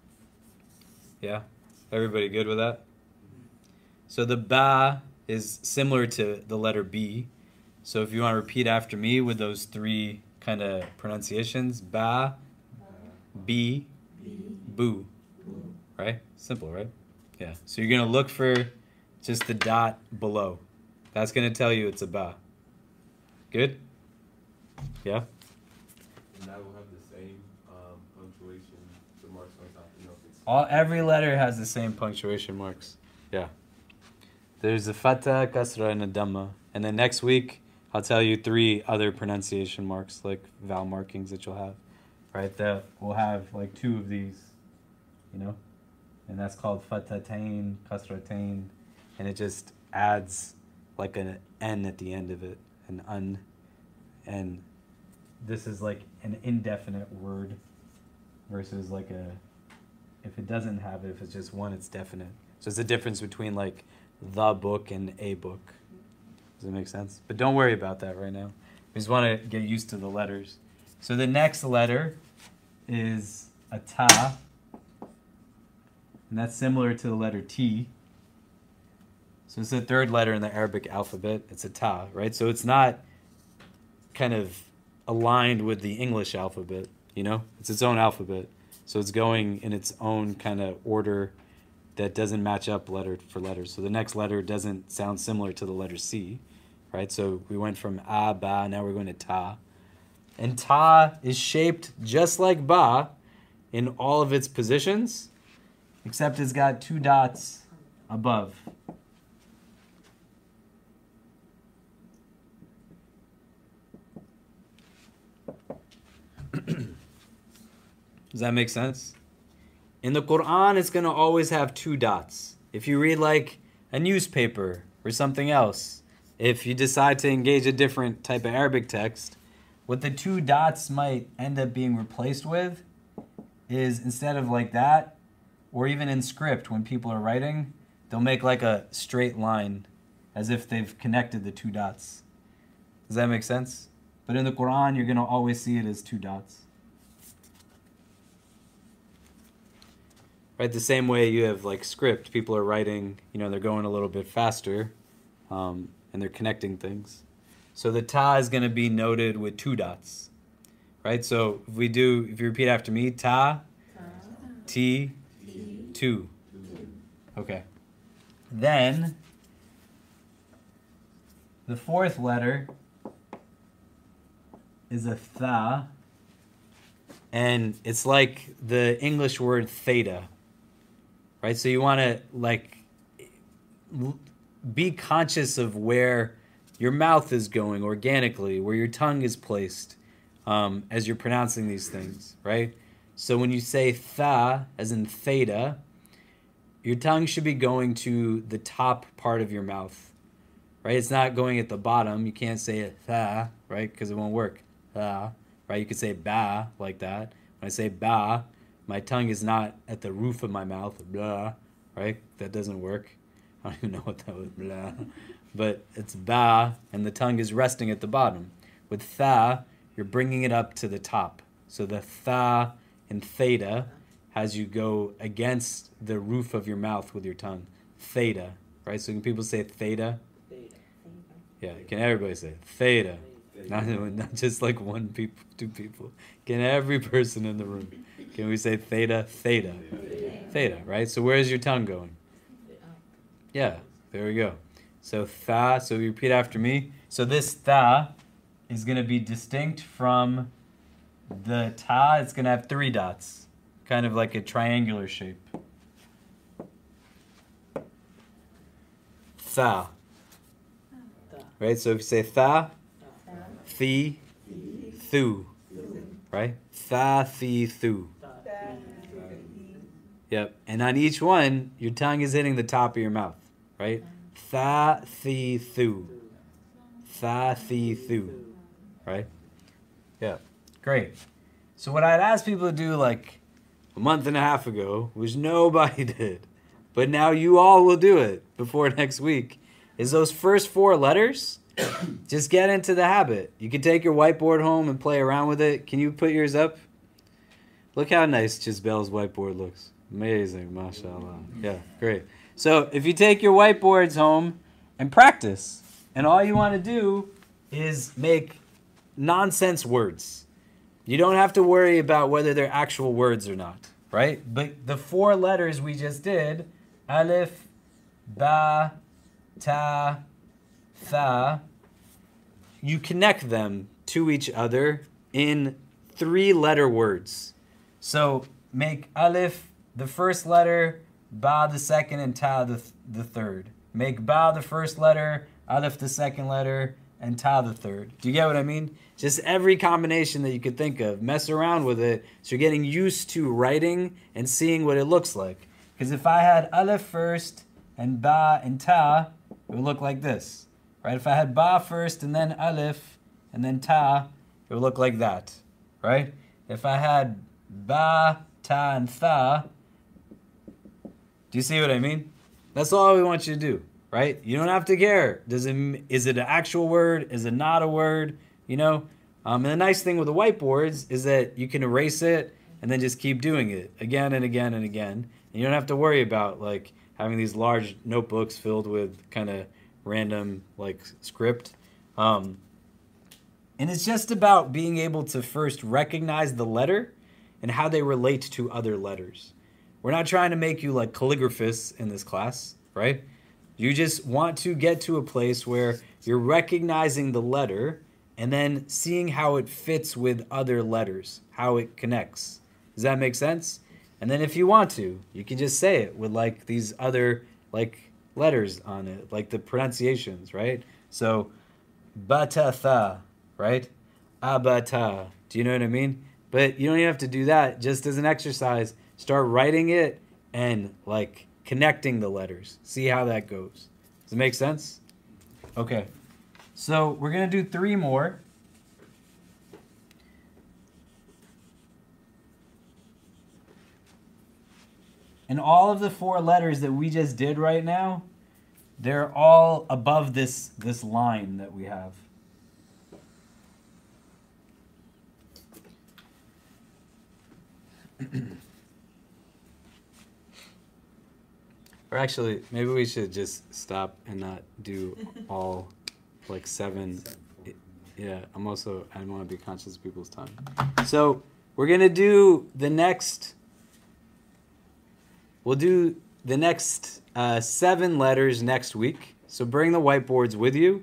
Yeah? Everybody good with that? So the ba is similar to the letter B. So if you want to repeat after me with those three kind of pronunciations, ba, B, boo. Right? Simple, right? Yeah. So you're going to look for just the dot below. That's going to tell you it's a ba. Good? Yeah? And that will have the same punctuation, the marks on top. You know, if it's Every letter has the same punctuation marks. Yeah. There's a fatha, kasra, and a dhamma. And then next week, I'll tell you 3 other pronunciation marks, like vowel markings that you'll have. Right? That we'll have like 2 of these, you know? And that's called fathatain, kasratain. And it just adds like an N at the end of it. An un. And this is like an indefinite word versus like a, if it doesn't have it, if it's just one, it's definite. So it's the difference between like the book and a book. Does it make sense? But don't worry about that right now. We just want to get used to the letters. So the next letter is a ta. And that's similar to the letter T. So it's the 3rd letter in the Arabic alphabet. It's a ta, right? So it's not kind of aligned with the English alphabet, you know? It's its own alphabet. So it's going in its own kind of order that doesn't match up letter for letter. So the next letter doesn't sound similar to the letter C, right? So we went from a, ba, now we're going to ta. And ta is shaped just like ba in all of its positions, except it's got 2 dots above. Does that make sense? In the Quran, it's going to always have 2 dots. If you read like a newspaper or something else, if you decide to engage a different type of Arabic text, what the 2 dots might end up being replaced with is, instead of like that, or even in script when people are writing, they'll make like a straight line as if they've connected the 2 dots. Does that make sense? But in the Quran, you're going to always see it as 2 dots. Right, the same way you have like script, people are writing, you know, they're going a little bit faster, and they're connecting things. So the ta is going to be noted with 2 dots, right? So if you repeat after me, ta, ti, 2. Okay. Then the 4th letter is a tha, and it's like the English word theta. Right, so you want to like be conscious of where your mouth is going organically, where your tongue is placed as you're pronouncing these things, right? So when you say tha, as in theta, your tongue should be going to the top part of your mouth, right? It's not going at the bottom. You can't say it tha, right? Because it won't work. Tha, right? You could say ba like that. When I say ba, my tongue is not at the roof of my mouth, blah, right? That doesn't work. I don't even know what that was, blah. But it's ba, and the tongue is resting at the bottom. With tha, you're bringing it up to the top. So the tha in theta has you go against the roof of your mouth with your tongue. Theta, right? So can people say theta? Yeah, can everybody say theta? Not just like 1 people, 2 people. Can every person in the room? Can we say theta? Theta. Theta, right? So where is your tongue going? Yeah, there we go. So tha, so you repeat after me. So this tha is going to be distinct from the ta. It's going to have 3 dots, kind of like a triangular shape. Tha. Right? So if you say tha, thi, thu. Right? Tha, thi, thu. Yep. And on each one, your tongue is hitting the top of your mouth. Right? Tha, thi, thu. Tha, thi, thu. Right? Yeah. Great. So what I'd ask people to do like a month and a half ago, which nobody did, but now you all will do it before next week, is those first 4 letters. Just get into the habit. You can take your whiteboard home and play around with it. Can you put yours up? Look how nice Jisbel's whiteboard looks. Amazing, mashallah. Yeah, great. So if you take your whiteboards home and practice, and all you want to do is make nonsense words. You don't have to worry about whether they're actual words or not, right? But the 4 letters we just did, alif, ba, ta, tha, you connect them to each other in 3-letter words. So make alif the first letter, ba the second, and ta the third. Make ba the first letter, alif the second letter, and ta the third. Do you get what I mean? Just every combination that you could think of. Mess around with it so you're getting used to writing and seeing what it looks like. Because if I had alif first and ba and ta, it would look like this. Right? If I had ba first and then alif and then ta, it would look like that. Right? If I had ba, ta, and tha, do you see what I mean? That's all we want you to do. Right? You don't have to care. Is it an actual word? Is it not a word? You know? And the nice thing with the whiteboards is that you can erase it and then just keep doing it again and again and again. And you don't have to worry about like having these large notebooks filled with kind of random like script. And it's just about being able to first recognize the letter and how they relate to other letters. We're not trying to make you like calligraphists in this class, right? You just want to get to a place where you're recognizing the letter and then seeing how it fits with other letters, how it connects. Does that make sense? And then if you want to, you can just say it with like these other like letters on it, like the pronunciations, right? So, batatha, right? Abata. Do you know what I mean? But you don't even have to do that. Just as an exercise, start writing it and like connecting the letters. See how that goes. Does it make sense? Okay. So we're going to do 3 more. And all of the 4 letters that we just did right now, they're all above this line that we have. Or actually, maybe we should just stop and not do all like 7. Yeah, I want to be conscious of people's time. So we're going to do the next... We'll do the next 7 letters next week. So bring the whiteboards with you.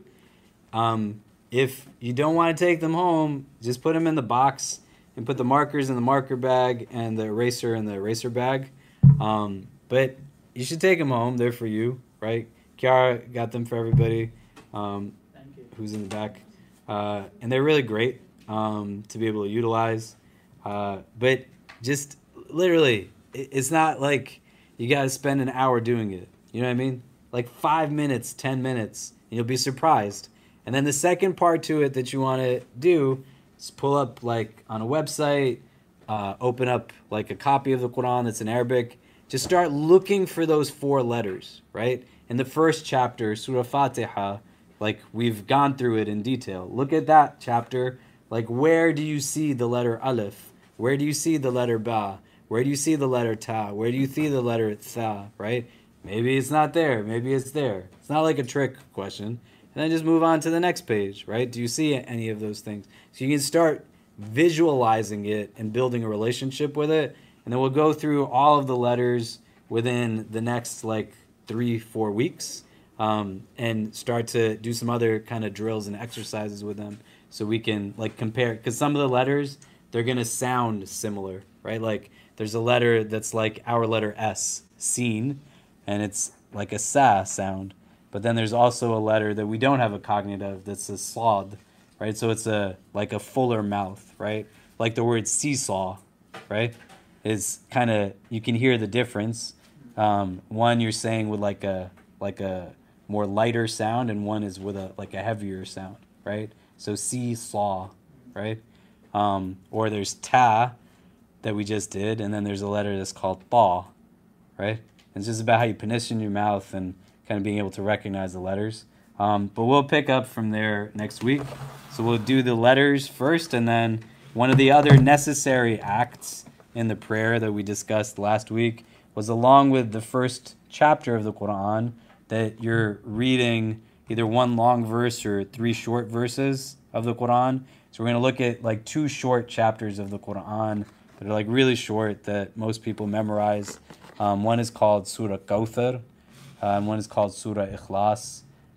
If you don't want to take them home, just put them in the box and put the markers in the marker bag and the eraser in the eraser bag. But you should take them home. They're for you, right? Kiara got them for everybody who's in the back. And they're really great to be able to utilize. But just literally, it's not like you got to spend an hour doing it. You know what I mean? Like 5 minutes, 10 minutes, and you'll be surprised. And then the second part to it that you want to do is pull up like on a website, open up like a copy of the Quran that's in Arabic. Just start looking for those 4 letters, right? In the first chapter, Surah Fatiha, like we've gone through it in detail. Look at that chapter. Like where do you see the letter Alif? Where do you see the letter Ba? Where do you see the letter Ta? Where do you see the letter Tha, right? Maybe it's not there. Maybe it's there. It's not like a trick question. And then just move on to the next page, right? Do you see any of those things? So you can start visualizing it and building a relationship with it. And then we'll go through all of the letters within the next like 3-4 weeks and start to do some other kind of drills and exercises with them so we can like compare. Because some of the letters, they're going to sound similar, right? Like there's a letter that's like our letter S, seen, and it's like a sa sound. But then there's also a letter that we don't have a cognate of that's a slod, right? So it's like a fuller mouth, right? Like the word seesaw, right? Is kind of, you can hear the difference. One you're saying with like a more lighter sound, and one is with a heavier sound, right? So seesaw, right? Or there's ta that we just did, and then there's a letter that's called ta, right? It's just about how you position your mouth and kind of being able to recognize the letters. But we'll pick up from there next week. So we'll do the letters first, and then one of the other necessary acts in the prayer that we discussed last week was, along with the first chapter of the Quran, that you're reading either one long verse or 3 short verses of the Quran. So we're going to look at like 2 short chapters of the Quran that are like really short that most people memorize. One is called Surah Kawthar, and one is called Surah Ikhlas.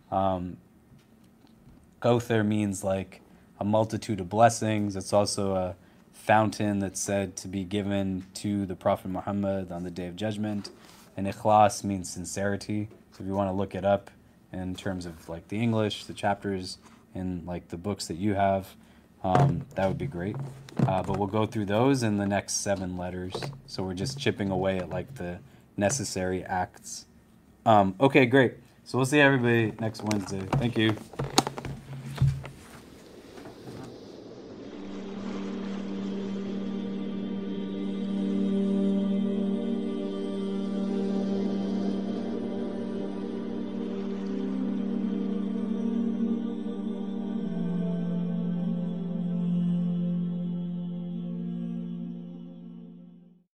Kawthar means like a multitude of blessings. It's also a fountain that's said to be given to the Prophet Muhammad on the Day of Judgment. And Ikhlas means sincerity. So if you want to look it up in terms of like the English, the chapters in like the books that you have, that would be great. But we'll go through those in the next 7 letters. So we're just chipping away at like the necessary acts. Okay, great. So we'll see everybody next Wednesday. Thank you.